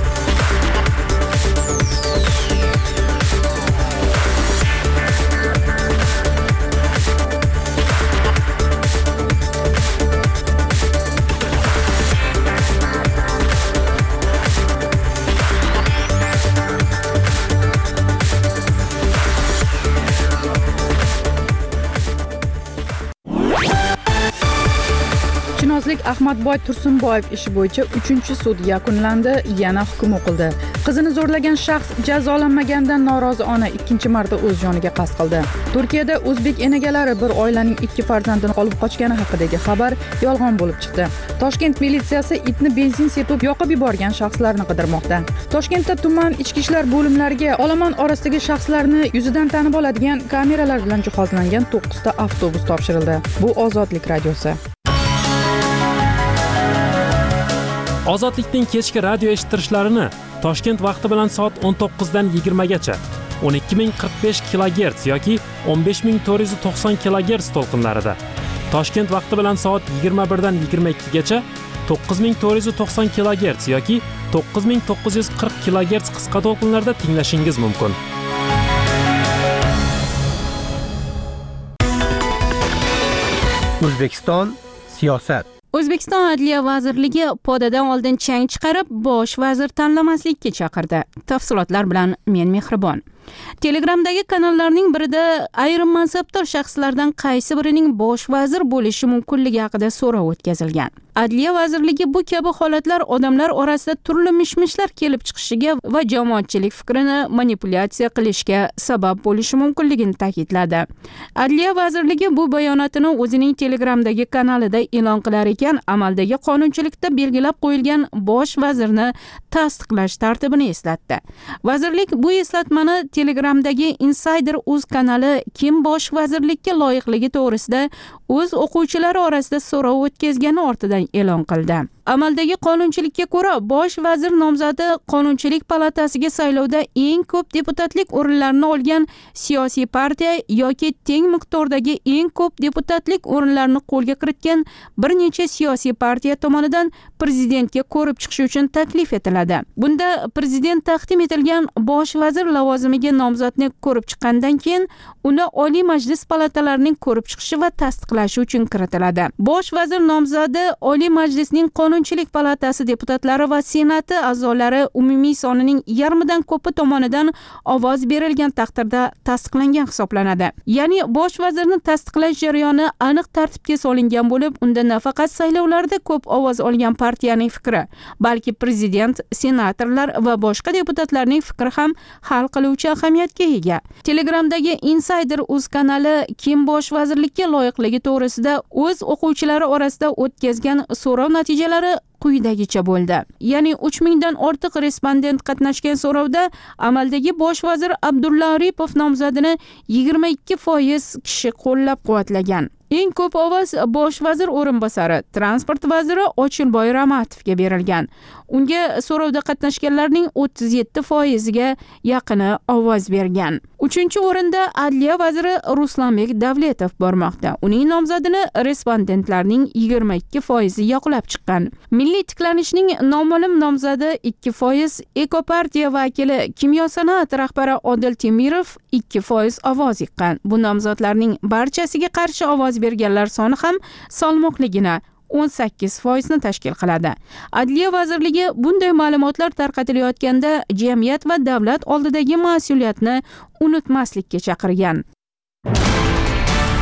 Chinozlik Ahmadboy Tursunboyev ishi bo'yicha 3-sud yakunlandi, yana hukm o'qildi. Qizini zo'rlagan shaxs jazolanmaganidan norozi ona 2-marta o'z joniga qasd qildi. Turkiyada o'zbek enagalari bir oilaning 2 farzandini olib qochgani haqidagi xabar yolg'on bo'lib chiqdi. Toshkent militsiyasi itni benzin sepib yoqib yuborgan shaxslarni qidirmoqda. Toshkentda tuman ichki ishlar bo'limlariga olomon orasidagi shaxslarni yuzidan tanib oladigan kameralar bilan jihozlangan 9 ta avtobus topshirildi. Bu Ozodlik radiosi. Ozodlikning kechki radio eshittirishlarini Toshkent vaqti bilan soat 19 dan 20 gacha 12045 kHz yoki 15490 kHz to'lqinlarida, Toshkent vaqti bilan soat 21 dan 22 gacha 9490 kHz yoki 9940 kHz qisqa to'lqinlarda tinglashingiz mumkin. O'zbekiston siyosat. O'zbekiston Adliya vazirligi podadan oldin chang chiqarib, bosh vazir tanlamaslikka chaqirdi. Tafsilotlar bilan men Mehribon. Telegramdagi kanallarning birida ayrim mansabdor shaxslardan qaysi birining bosh vazir bo'lishi mumkinligi haqida so'rov o'tkazilgan. Adliya vazirligi bu kabi holatlar odamlar orasida turli mishmishlar kelib chiqishiga va jamoatchilik fikrini manipulyatsiya qilishga sabab bo'lishi mumkinligini ta'kidladi. Adliya vazirligi bu bayonotini o'zining Telegramdagi kanalida e'lon qilar ekan, amaldagi qonunchilikda belgilab qo'yilgan bosh vazirni tasdiqlash tartibini eslatdi. Vazirlik bu eslatmani Telegramdagi Insider.uz kanali kim bosh vazirlikka loyiqligi to'g'risida o'z o'quvchilari orasida so'rov o'tkazgani ortidan e'lon qildi. Amaldagi qonunchilikka ko'ra bosh vazir nomzodi Qonunchilik palatasiga saylovda eng ko'p deputatlik o'rinlarini olgan siyosiy partiya yoki teng miqdordagi eng ko'p deputatlik o'rinlarini qo'lga kiritgan bir necha siyosiy partiya tomonidan prezidentga ko'rib chiqish uchun taklif etiladi. Bunda prezident taqdim etilgan bosh vazir lavozimiga nomzodni ko'rib chiqqandan keyin uni Oliy Majlis palatalarining ko'rib chiqishi va tasdiqlashi uchun kiritiladi. Bosh vazir nomzodi Oliy Majlisning Qonunchilik palatasi deputatlari va senati a'zolari umumiy sonining yarmidan ko'pi tomonidan ovoz berilgan taqdirda tasdiqlangan hisoblanadi. Ya'ni bosh vazirni tasdiqlash jarayoni aniq tartibga solingan bo'lib, unda nafaqat saylovlarda ko'p ovoz olgan partiyaning fikri, balki prezident, senatorlar va boshqa deputatlarning fikri ham hal qiluvchi ahamiyatga ega. Telegramdagi Insider.uz kanali kim bosh vazirlikka loyiqligi to'g'risida o'z o'quvchilari orasida o'tkazgan so'rov natijalari quyidagicha bo'ldi. Ya'ni 3000 dan ortiq respondent qatnashgan so'rovda amaldagi bosh vazir Abdulla Aripov nomzodini 22% kishi qo'llab-quvvatlagan. Eng ko'p ovoz bosh vazir o'rinbosari, transport vaziri Ochilboy Ramatovga berilgan. Unga so'rovda qatnashganlarning 37%ga yaqini ovoz bergan. 3-o'rinda Adliya vaziri Ruslanbek Davletov bormoqda. Uning nomzodini respondentlarning 22% yoqlab chiqqan. Milliy tiklanishning noma'lum nomzodi 2%, Ekopartiya vakili Kimyo-sanoat rahbari Odil Temirov 2% ovoz yiqqan. Bu nomzodlarning barchasiga qarshi ovoz berganlar soni ham salmoqligina 18% ni tashkil qiladi. Adliya vazirligi bunday ma'lumotlar tarqatilayotganda jamiyat va davlat oldidagi mas'uliyatni unutmaslikka chaqirgan.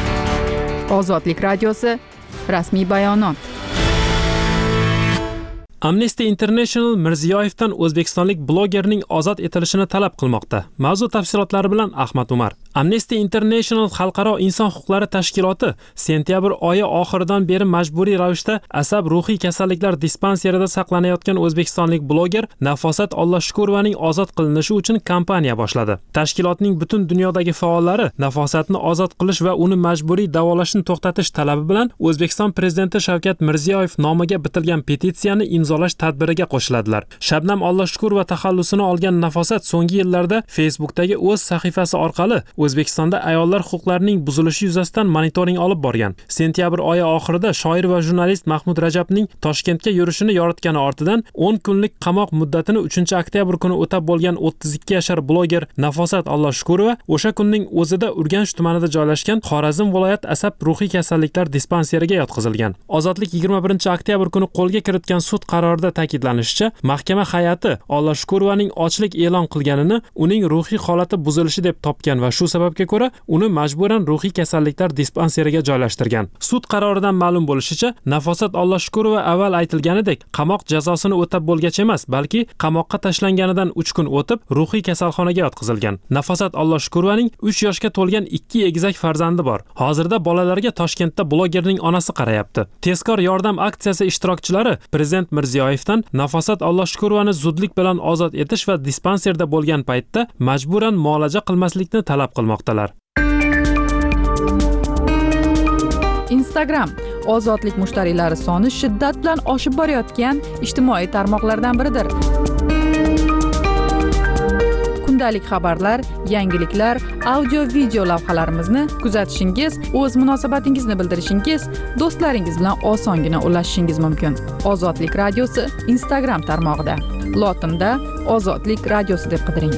Ozodlik radiosi rasmiy bayonot. Amnesty International Mirziyoyevdan o'zbekistonlik blogerning ozod etilishini talab qilmoqda. Mavzu tafsilotlari bilan Ahmad Umar. Amnesty International xalqaro inson huquqlari tashkiloti sentyabr oyi oxiridan beri majburiy ravishda asab ruhiy kasalliklar dispanserida saqlanayotgan o'zbekistonlik bloger Nafosat Ollashukurovaning ozod qilinishi uchun kampaniya boshladi. Tashkilotning butun dunyodagi faollari Nafosatni ozod qilish va uni majburiy davolashni to'xtatish talabi bilan O'zbekiston prezidenti Shavkat Mirziyoyev nomiga bitilgan petitsiyani imzolash tadbiriga qo'shiladilar. Shabnam Ollashukurova taxallusini olgan Nafosat so'nggi yillarda Facebook'dagi o'z sahifasi orqali O'zbekistonda ayollar huquqlarining buzilishi yuzasidan monitoring olib borgan. Sentyabr oyi oxirida shoir va jurnalist Mahmud Rajabning Toshkentga yurishini yoritgani ortidan 10 kunlik qamoq muddatini 3-oktyabr kuni o'tab bo'lgan 32 yashar bloger Nafosat Ollashukurova o'sha kunning o'zida Urganch tumanida joylashgan Xorazm viloyat asab ruhiy kasalliklar dispanseriga yotqizilgan. Ozodlik 21-oktyabr kuni qo'lga kiritgan sud qarorida ta'kidlanishicha, mahkama hay'ati Ollashukurovaning ochlik e'lon qilganini uning ruhiy holati buzilishi deb topgan va shu sababga ko'ra uni majburan ruhiy kasalliklar dispanseriga joylashtirgan. Sud qaroridan ma'lum bo'lishicha, Nafosat Ollashukurova avval aytilganidek qamoq jazosini o'tab bo'lgach emas, balki qamoqqa tashlanganidan 3 kun o'tib ruhiy kasalxonaga yotqizilgan. Nafosat Ollashukurovaning 3 yoshga to'lgan 2 egizak farzandi bor. Hozirda bolalarga Toshkentda blogerning onasi qarayapti. Tezkor yordam aksiyasi ishtirokchilari Prezident Mirziyoyevdan Nafosat Ollashukurovani zudlik bilan ozod etish va dispanserda bo'lgan paytda majburan muolaja qilmaslikni talab qilmoqdalar. Instagram ozodlik mushtariylari soni shiddat bilan oshib borayotgan ijtimoiy tarmoqlardan biridir. Kundalik xabarlar, yangiliklar, audio-video lavhalarimizni kuzatishingiz, o'z munosabatingizni bildirishingiz, do'stlaringiz bilan osongina ulashishingiz mumkin. Ozodlik radiosi Instagram tarmog'ida. Lotinda Ozodlik radiosi deb qidiring.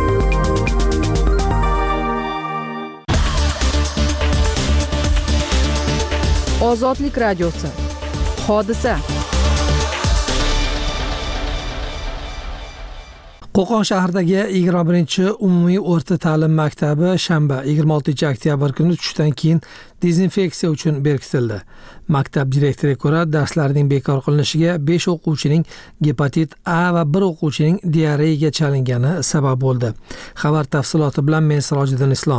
Ozodlik radiosi. Hodisa. Qo'qon shahridagi 21-umumiy o'rta ta'lim maktabi shanba 26-oktyabr kuni tushdan keyin dezinfeksiya uchun berkitildi. Maktab direktoriga ko'ra, darslarning bekor qilinishiga 5 o'quvchining gepatit A va 1 o'quvchining diareyaga chalingani sabab bo'ldi. Xabar tafsiloti bilan men Sirojiddin Islom.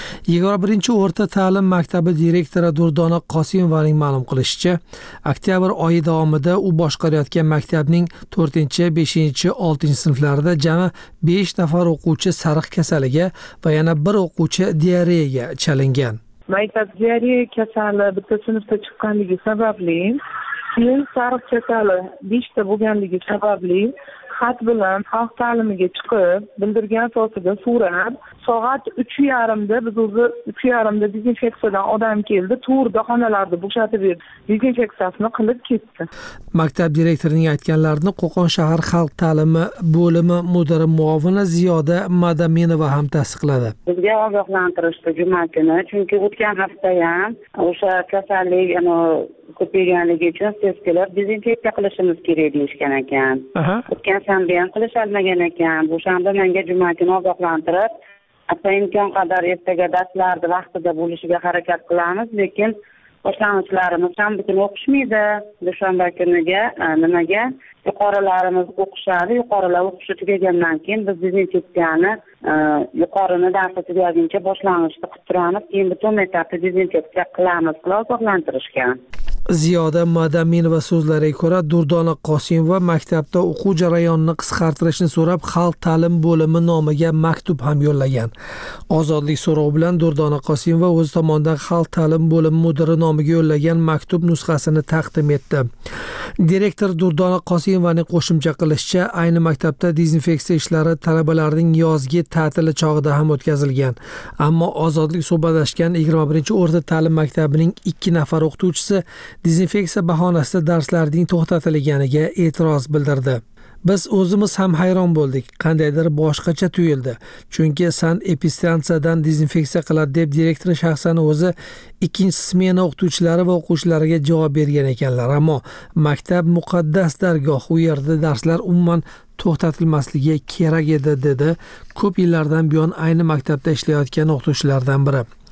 21-o'rta ta'lim maktabi direktori Durdona Qosimovaning ma'lum qilishicha, oktyabr oyi davomida u boshqarayotgan maktabning 4-, 5-, 6 sinflarida jami 5 nafar o'quvchi sariq kasaliga va yana 1 o'quvchi diareyaga chalingan. Maktab diareya kasali bitta sinfda chiqqanligi sababli, keyin sariq kasali 5 ta bo'lganligi sababli xat bilan xalq ta'limiga chiqib, bildirgan asosida so'rab, soat 3:30da biz o'zi 3:30da dezinfeksiyadan odam keldi, to'rda xonalarni bo'shatib berdi, dezinfeksiyasini qilib ketdi. Maktab direktorining aytganlarini Qo'qon shahar xalq ta'limi bo'limi mudiri muovini Ziyoda Madaminova ham tasdiqladi. Bizga ogohlantirishdi juma kuni, chunki o'tgan hafta ham o'sha kasallik ko'payganligi uchun tez kelib dezinfeksiya qilishimiz kerak deyishgan ekan. O'tgan shanba ham qilishalmagan ekan. Bu shanba menga juma kuni ogohlantirib, hatto imkon qadar ertaga darslarni vaqtida bo'lishiga harakat qilamiz, lekin boshlang'ichlarimiz shanba kuni o'qishmaydi. Dushanba kuniga nimaga yuqorilarimiz o'qishadi, yuqorilar o'qishi tugagandan keyin biz dezinfeksiyani yuqorini darsi tugaguncha boshlang'ichda qilib turamiz, keyin butun maktabni dezinfeksiya qilamiz, ogohlantirishgan. Ziyoda Madaminova so'zlariga ko'ra, Durdona Qosimova maktabda o'quv jarayonini qisqartirishni so'rab, xalq ta'lim bo'limi nomiga maktub ham yo'llagan. Ozodlik so'rovi bilan Durdona Qosimova o'z tomonidan xalq ta'lim bo'limi mudiri nomiga yo'llagan maktub nusxasini taqdim etdi. Direktor Durdona Qosimovaning qo'shimcha qilishicha, ayni maktabda dezinfeksiya ishlari talabalarning yozgi ta'tili chog'ida ham o'tkazilgan. Ammo Ozodlik suhbatlashgan 21-o'rta ta'lim maktabining 2 nafar o'qituvchisi dezinfeksiya bahonasida darslarning to'xtatilganiga e'tiroz bildirdi. Biz o'zimiz ham hayron bo'ldik, qandaydir boshqacha tuyuldi. Chunki sanepidstansiyadan dezinfeksiya qiladi deb direktor shaxsan o'zi 2-smena o'qituvchilari va o'quvchilariga javob bergan ekanlar. Ammo maktab muqaddas dargoh, u yerda darslar umuman to'xtatilmasligi kerak edi, dedi ko'p yillardan buyon ayni maktabda ishlayotgan o'qituvchilardan biri.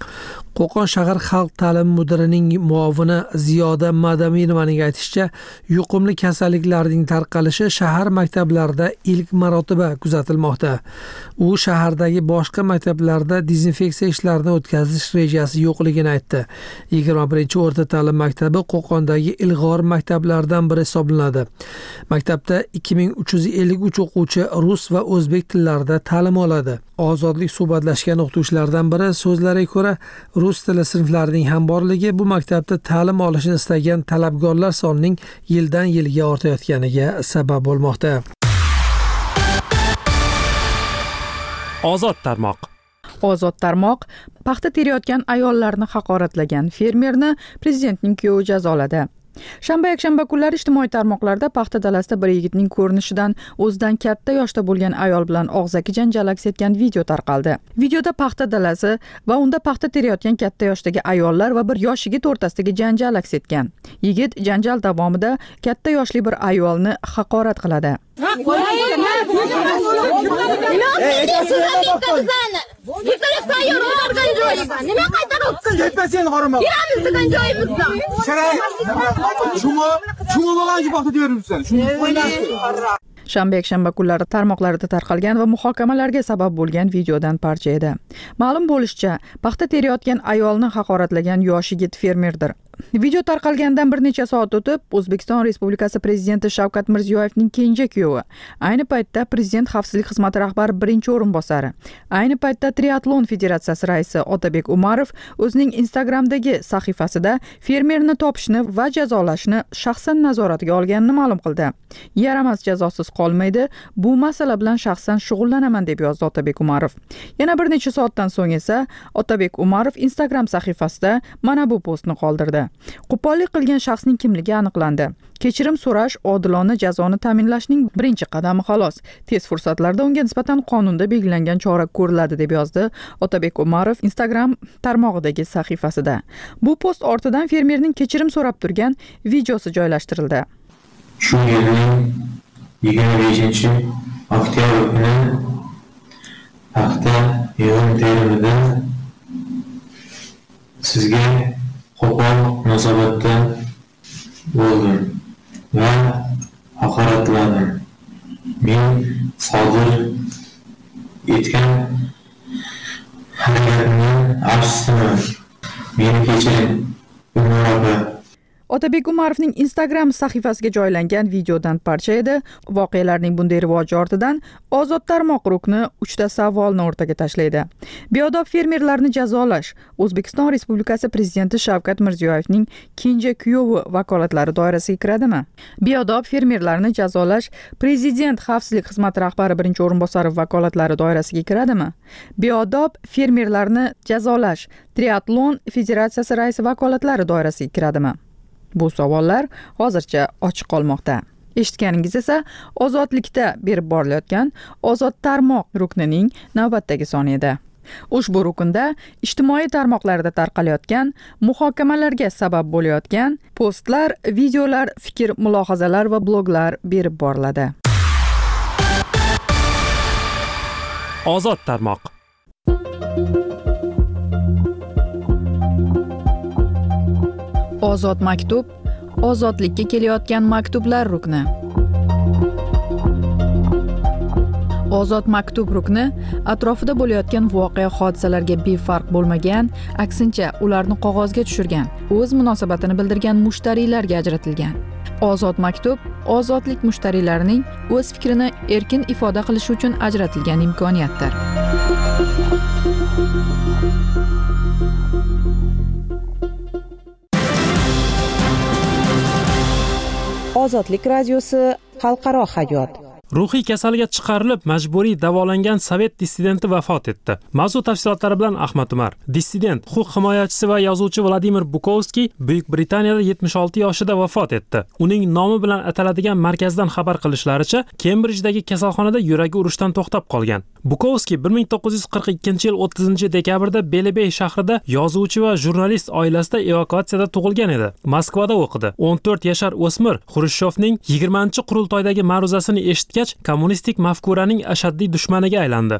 Qo'qon shahar xalq ta'limi mudirining muovini Ziyoda Madaminovaning aytishicha, yuqumli kasalliklarning tarqalishi shahar maktablarida ilk marotaba kuzatilmoqda. U shahardagi boshqa maktablarda dezinfeksiya ishlarini o'tkazish rejasi yo'qligini aytdi. 21-o'rta ta'lim maktabi Qo'qondagi ilg'or maktablardan biri hisoblanadi. Maktabda 2353 o'quvchi rus va o'zbek tillarida ta'lim oladi. Ozodlik suhbatlashgan o'qituvchilardan biri so'zlariga ko'ra, rus tili sinflarining ham borligi bu maktabda ta'lim olishni istagan talabgorlar sonining yildan yilga ortayotganiga sabab bo'lmoqda. Ozod tarmoq. Ozod tarmoq paxta terayotgan ayollarni haqoratlagan fermerni prezidentning kuyovi jazoladi. Shanba-yakshanba kunlari ijtimoiy tarmoqlarda paxta dalasida bir yigitning ko'rinishidan o'zidan katta yoshda bo'lgan ayol bilan og'zaki janjal aks etgan video tarqaldi. Videoda paxta dalasi va unda paxta terayotgan katta yoshdagi ayollar va bir yosh yigit o'rtasidagi janjal aks etgan. Yigit janjal davomida katta yoshli bir ayolni haqorat qiladi. Shanba-yakshanba kunlari tarmoqlarda tarqalgan va muhokamalarga sabab bo'lgan videodan parcha edi. Ma'lum bo'lishicha, paxta terayotgan ayolni haqoratlagan yosh yigit fermerdir. Video tarqalgandan bir necha soat o'tib, O'zbekiston Respublikasi Prezidenti Shavkat Mirziyoyevning kenja kuyovi, ayni paytda Prezident xavfsizlik xizmati rahbari birinchi o'rinbosari, ayni paytda Triatlon Federatsiyasi raisi Otabek Umarov o'zining Instagramdagi sahifasida fermerni topishni va jazolashni shaxsan nazoratiga olganini ma'lum qildi. Yaramas jazosiz qolmaydi, bu masala bilan shaxsan shug'ullanaman deb yozdi Otabek Umarov. Yana bir necha soatdan so'ng esa Otabek Umarov Instagram sahifasida mana bu postni qoldirdi. Qo'pollik qilgan shaxsning kimligi aniqlandi. Kechirim so'rash odilona jazoni ta'minlashning birinchi qadami xolos. Tez fursatlarda unga nisbatan qonunda belgilangan chora ko'riladi deb yozdi Otabek Umarov Instagram tarmog'idagi sahifasida. Bu post ortidan fermerning kechirim so'rab turgan videosi joylashtirildi. Shu yilning 25-oktyabr kuni paxta yig'im terimida sizga qo'pol munosabatda bo'ldim va haqoratladim. Men sodir etgan harakatimni afsusdaman. Meni kechiring, Umar opa. Otabek Umarovning Instagram sahifasiga joylangan videodan parcha edi. Voqealarning bunday rivoji ortidan Ozod tarmoq rukni 3 ta savolni o'rtaga tashlaydi. Beodob fermerlarni jazolash O'zbekiston Respublikasi Prezidenti Shavkat Mirziyoyevning kenja kuyovi vakolatlari doirasiga kiradimi? Beodob fermerlarni jazolash Prezident xavfsizlik xizmati rahbari birinchi o'rinbosari vakolatlari doirasiga kiradimi? Beodob fermerlarni jazolash Triatlon Federatsiyasi raisi vakolatlari doirasiga kiradimi? Bu savollar hozircha ochiq qolmoqda. Eshitganingiz esa Ozodlikda berib borilayotgan Ozod tarmoq ruknining navbatdagi soni edi. Ushbu rukunda ijtimoiy tarmoqlarda tarqalayotgan muhokamalarga sabab bo'layotgan postlar, videolar, fikr, mulohazalar va bloglar berib boriladi. Ozod tarmoq. Ozod maktub, ozodlikka kelayotgan maktublar rukni. Ozod maktub rukni atrofida bo'layotgan voqea hodisalarga befarq bo'lmagan, aksincha ularni qog'ozga tushirgan, o'z munosabatini bildirgan mushtariylarga ajratilgan. Ozod maktub ozodlik mushtariylarining o'z fikrini erkin ifoda qilishi uchun ajratilgan imkoniyatdir. Ozodlik radiosi xalqaro hayot. Ruhiy kasalga chiqarilib majburiy davolangan sovet dissidenti vafot etdi. Mavzu tafsilotlari bilan Ahmad Umar. Dissident, huquq himoyachisi va yozuvchi Vladimir Bukovskiy Buyuk Britaniyada 76 yoshida vafot etdi. Uning nomi bilan ataladigan markazdan xabar qilishlaricha, Kembrijdagi kasalxonada yuragi urishdan to'xtab qolgan. Bukovskiy 1942-yil 30-dekabrda Belebey shahrida yozuvchi va jurnalist oilasida evakuatsiyada tug'ilgan edi. Moskvada o'qidi. 14 yashar o'smir Xrushchevning 20-qurultoydagi ma'ruzasini eshitgach, kommunistik mafkuraning ashaddiy dushmaniga aylandi.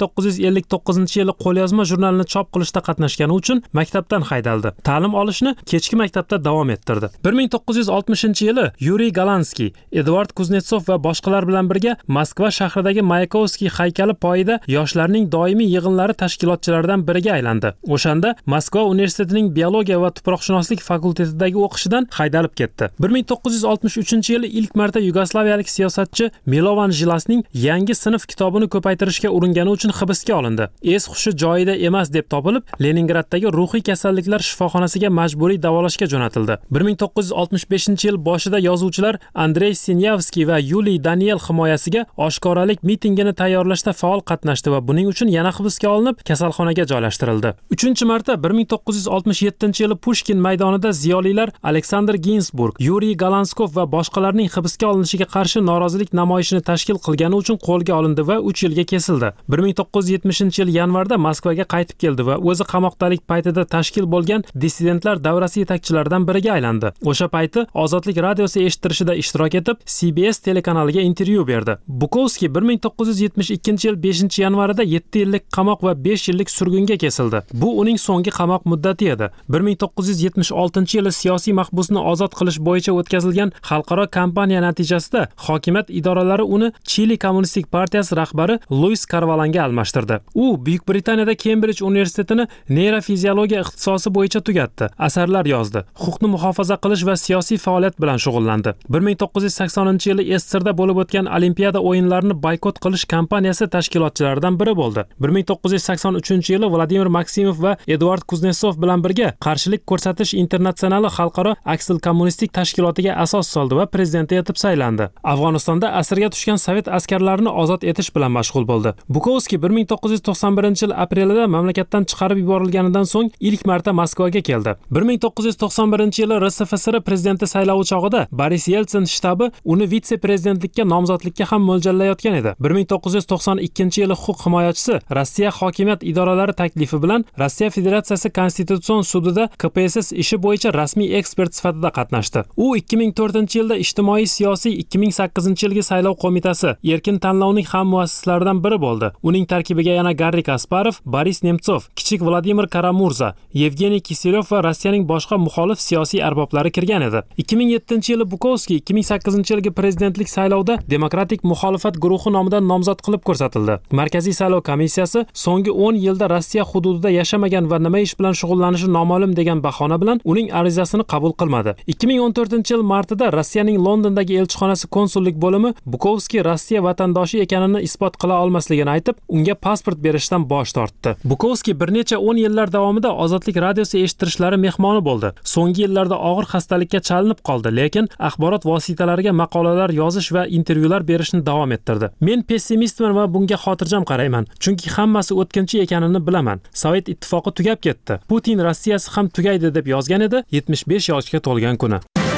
1959-yili qo'lyozma jurnalni chop qilishda qatnashgani uchun maktabdan haydaldi. Ta'lim olishni kechki maktabda davom ettirdi. 1960-yili Yuriy Galanskiy, Eduard Kuznetsov va boshqalar bilan birga Moskva shahridagi Mayakovskiy haykali poyida yoshlarning doimiy yig'inlari tashkilotchilaridan biriga aylandi. O'shanda Moskva universitetining biologiya va tuproqshunoslik fakultetidagi o'qishidan haydalib ketdi. 1963-yili ilk marta yugoslaviyalik siyosatchi Milovan Jilasning yangi sinf kitobini ko'paytirishga uringani uchun hibsga olindi. Es-hushi joyida emas deb topilib, Leningraddagi ruhiy kasalliklar shifoxonasiga majburiy davolashga jo'natildi. 1965-yil boshida yozuvchilar Andrey Sinyavskiy va Yuliy Daniel himoyasiga oshkoralik mitingini tayyorlashda faol qatnashdi va buning uchun yana hibsga olinib, kasalxonaga joylashtirildi. 3-marta 1967-yili Pushkin maydonida ziyolilar Aleksandr Ginsburg, Yuriy Galanskov va boshqalarning hibsga olinishiga qarshi norozilik namoyishini tashkil qilgani uchun qo'lga olindi va 3 yilga kesildi. 1970-yil yanvarda Moskvaga qaytib keldi va o'zi qamoqdalik paytida tashkil bo'lgan dissidentlar davrasi yetakchilaridan biriga aylandi. O'sha payti Ozodlik radiosi eshittirishida ishtirok etib, CBS telekanaliga intervyu berdi. Bukovskiy 1972-yil 5-yanvarida 7 yillik qamoq va 5 yillik surgunga kesildi. Bu uning so'nggi qamoq muddati edi. 1976-yili siyosiy mahbusni ozod qilish bo'yicha o'tkazilgan xalqaro kampaniya natijasida hokimiyat idoralari uni Chili Kommunistik partiyasi rahbari Luis Carvalanga almashtirdi. U Buyuk Britaniyada Kembridj universitetini neyrofiziologiya ixtisosi bo'yicha tugatdi. Asarlar yozdi. Huquqni muhofaza qilish va siyosiy faoliyat bilan shug'ullandi. 1980-yili Estirda bo'lib o'tgan Olimpiada o'yinlarini boykot qilish kampaniyasi tashkilotchilaridan biri bo'ldi. 1983-yili Vladimir Maksimov va Eduard Kuznetsov bilan birga Qarshilik ko'rsatish internatsionali xalqaro aksil kommunistik tashkilotiga asos soldi va prezidenti etib saylandi. Afg'onistonda asirga tushgan sovet askarlarini ozod etish bilan mashg'ul bo'ldi. Bukovskiy 1991-yil aprelida mamlakatdan chiqarib yuborilganidan so'ng ilk marta Moskvaga keldi. 1991-yili RSFSR prezidenti saylovi chog'ida Boris Yeltsin shtabi uni vitse-prezidentlikka nomzodlikka ham mo'ljallayotgan edi. 1992-yili huquq himoyachisi Rossiya hokimiyat idoralari taklifi bilan Rossiya Federatsiyasi Konstitutsion sudida KPSS ishi bo'yicha rasmiy ekspert sifatida qatnashdi. U 2004-yilda ijtimoiy siyosiy 2008-yilgi saylov qo'mitasi erkin tanlovning ham muassislaridan biri bo'ldi. Uning tarkibiga yana Garri Kasparov, Boris Nemtsov, kichik Vladimir Karamurza, Yevgeniy Kiselyov va Rossiyaning boshqa muxolif siyosiy arboblari kirgan edi. 2007-yili Bukovskiy 2008-yilgi prezidentlik saylovida Demokratik muxolifat guruhi nomidan nomzod qilib ko'rsatildi. Markaziy saylov komissiyasi so'nggi 10 yilda Rossiya hududida yashamagan va nima ish bilan shug'ullanishi noma'lum degan bahona bilan uning arizasini qabul qilmadi. 2014-yil martida Rossiyaning Londondagi elchixonasi konsullik bo'limi Bukovskiy Rossiya vatandoshi ekanini isbot qila olmasligini aytib, unga pasport berishdan bosh tortdi. Bukovskiy bir necha 10 yillar davomida Ozodlik radiosi eshittirishlari mehmoni bo'ldi. So'nggi yillarda og'ir xastalikka chalinib qoldi, lekin axborot vositalariga maqolalar yozish va intervyular berishni davom ettirdi. Men pessimistman va bunga xotirjam qarayman, chunki hammasi o'tkinchi ekanini bilaman. Sovet ittifoqi tugab ketdi. Putin Rossiyasi ham tugaydi deb yozgan edi 75 yoshga to'lgan kuni.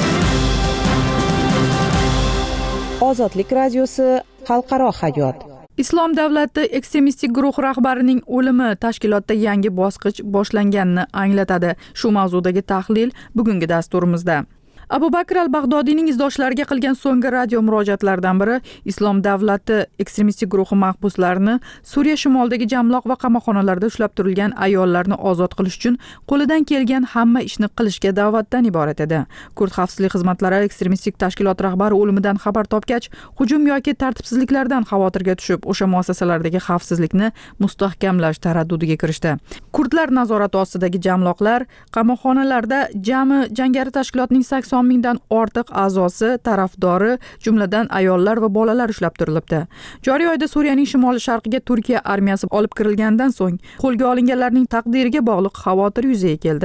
Ozodlik radiosi xalqaro hayot. Islom davlati ekstremistik guruh rahbarining o'limi tashkilotda yangi bosqich boshlanganini anglatadi. Shu mavzudagi tahlil bugungi dasturimizda. Abu Bakr al-Bag'dodiyning izdoshlariga qilgan so'nggi radio murojaatlaridan biri Islom davlati ekstremistik guruhi mahbuslarini Suriya shimolidagi jamloq va qamoqxonalarda ushlab turilgan ayollarni ozod qilish uchun qo'lidan kelgan hamma ishni qilishga da'vatdan iborat edi. Kurd xavfsizlik xizmatlari ekstremistik tashkilot rahbari o'limidan xabar topgach, hujum yoki tartibsizliklardan xavotirga tushib, o'sha muassasalardagi xavfsizlikni mustahkamlash taraddudiga kirishdi. Kurdlar nazorati ostidagi jamloqlar, qamoqxonalarda jami jangari tashkilotning 80 mingdan ortiq a'zosi, tarafdori, jumladan ayollar va bolalar ushlab turilibdi. Joriy oyda Suriyaning shimoli-sharqiga Turkiya armiyasi olib kirilgandan so'ng qo'lga olinganlarning taqdiriga bog'liq xavotir yuzaga keldi.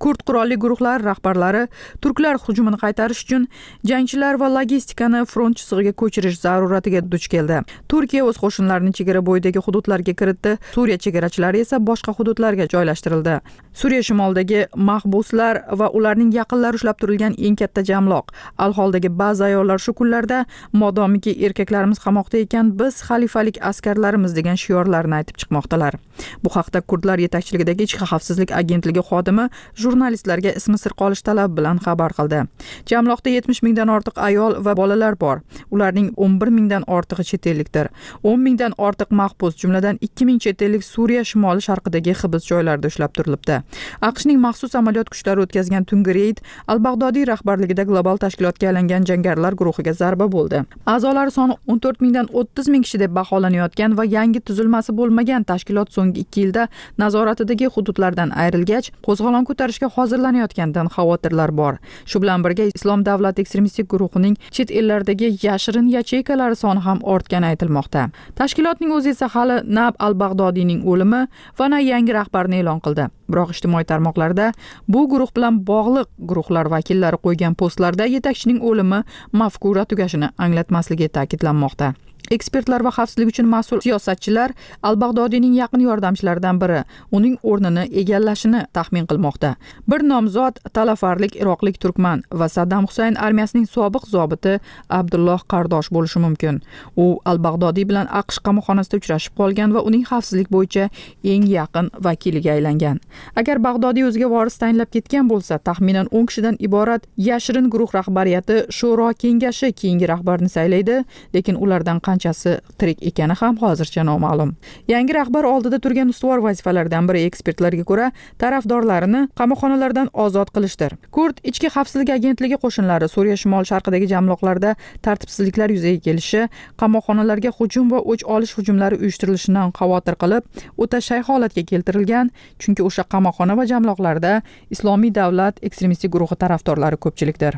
Kurd qurolli guruhlari rahbarlari turklar hujumini qaytarish uchun jangchilar va logistikani front chizig'iga ko'chirish zaruratiga duch keldi. Turkiya o'z qo'shinlarini chegara bo'yidagi hududlarga kiritdi, Suriya chegarachilari esa boshqa hududlarga joylashtirildi. Suriya shimolidagi mahbuslar va ularning yaqinlari ushlab turilgan eng katta jamloq. Al-Holdagi ba'zi ayollar shu kunlarda modomiki erkaklarimiz qamoqda ekan, biz xalifalik askarlarimiz degan shiorlarni aytib chiqmoqdalar. Bu haqda kurdlar yetakchiligidagi ichki xavfsizlik agentligi xodimi jurnalistlarga ismi sir qolish talabi bilan xabar qildi. Jamloqda 70 mingdan ortiq ayol va bolalar bor. Ularning 11 mingdan ortig'i chet ellikdir. 10 mingdan ortiq mahbus, jumladan 2 ming chet ellik Suriya shimoli sharqidagi hibs joylarida ushlab turilibdi. AQShning maxsus amaliyot kuchlari o'tkazgan tungi reyd Al-Bag'dodiy rahbarligida global tashkilotga aylangan jangarilar guruhiga zarba bo'ldi. A'zolari soni 14 mingdan 30 ming kishi deb baholanayotgan va yangi tuzilmasi bo'lmagan tashkilot so'nggi 2 yilda nazoratidagi hududlardan ayrilgach, qo'zg'olon ko'tarishga hozirlanayotganidan xavotirlar bor. Shu bilan birga Islom davlat ekstremistik guruhining chet ellardagi yashirin yacheykalari soni ham ortgani aytilmoqda. Tashkilotning o'zi esa hali na Al-Bag'dodiyning o'limi va na yangi rahbarni e'lon qildi. Biroq ijtimoiy tarmoqlarda bu guruh bilan bog'liq guruhlar vakillari qo'ygan postlarda yetakchining o'limi mafkura tugashini anglatmasligi ta'kidlanmoqda. Ekspertlar va xavfsizlik uchun mas'ul siyosatchilar Al-Bag'dodiyning yaqin yordamchilaridan biri uning o'rnini egallashini taxmin qilmoqda. Bir nomzod talafarlik iroqlik turkman va Saddam Husayn armiyasining sobiq zobiti Abdulloh Qardosh bo'lishi mumkin. U Al-Bag'dodiy bilan AQSh qamoqxonasida uchrashib qolgan va uning xavfsizlik bo'yicha eng yaqin vakiliga aylangan. Agar Bag'dodiy o'ziga voris tayinlab ketgan bo'lsa, taxminan 10 kishidan iborat yashirin guruh rahbariyati Shuro kengashi keyingi rahbarni saylaydi, lekin ulardan qanchasi tirik ekani ham hozircha noma'lum. Yangi rahbar oldida turgan ustuvor vazifalardan biri ekspertlarga ko'ra tarafdorlarini qamoqxonalardan ozod qilishdir. Kurd ichki xavfsizlik agentligi qo'shinlari Suriya shimol sharqidagi jamloqlarda tartibsizliklar yuzaga kelishi, qamoqxonalarga hujum va o'ch olish hujumlari uyuштirilishidan xavotir qilib, o'ta shay holatga keltirilgan, chunki o'sha qamoqxona va jamloqlarda Islomiy davlat ekstremistik guruhi tarafdorlari ko'pchilikdir.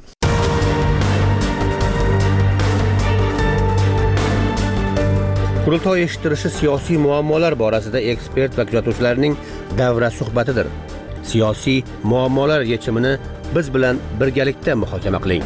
Qurultoy eshittirishi siyosiy muammolar borasida ekspert va kuzatuvchilarning davra suhbatidir. Siyosiy muammolar yechimini biz bilan birgalikda muhokama qiling.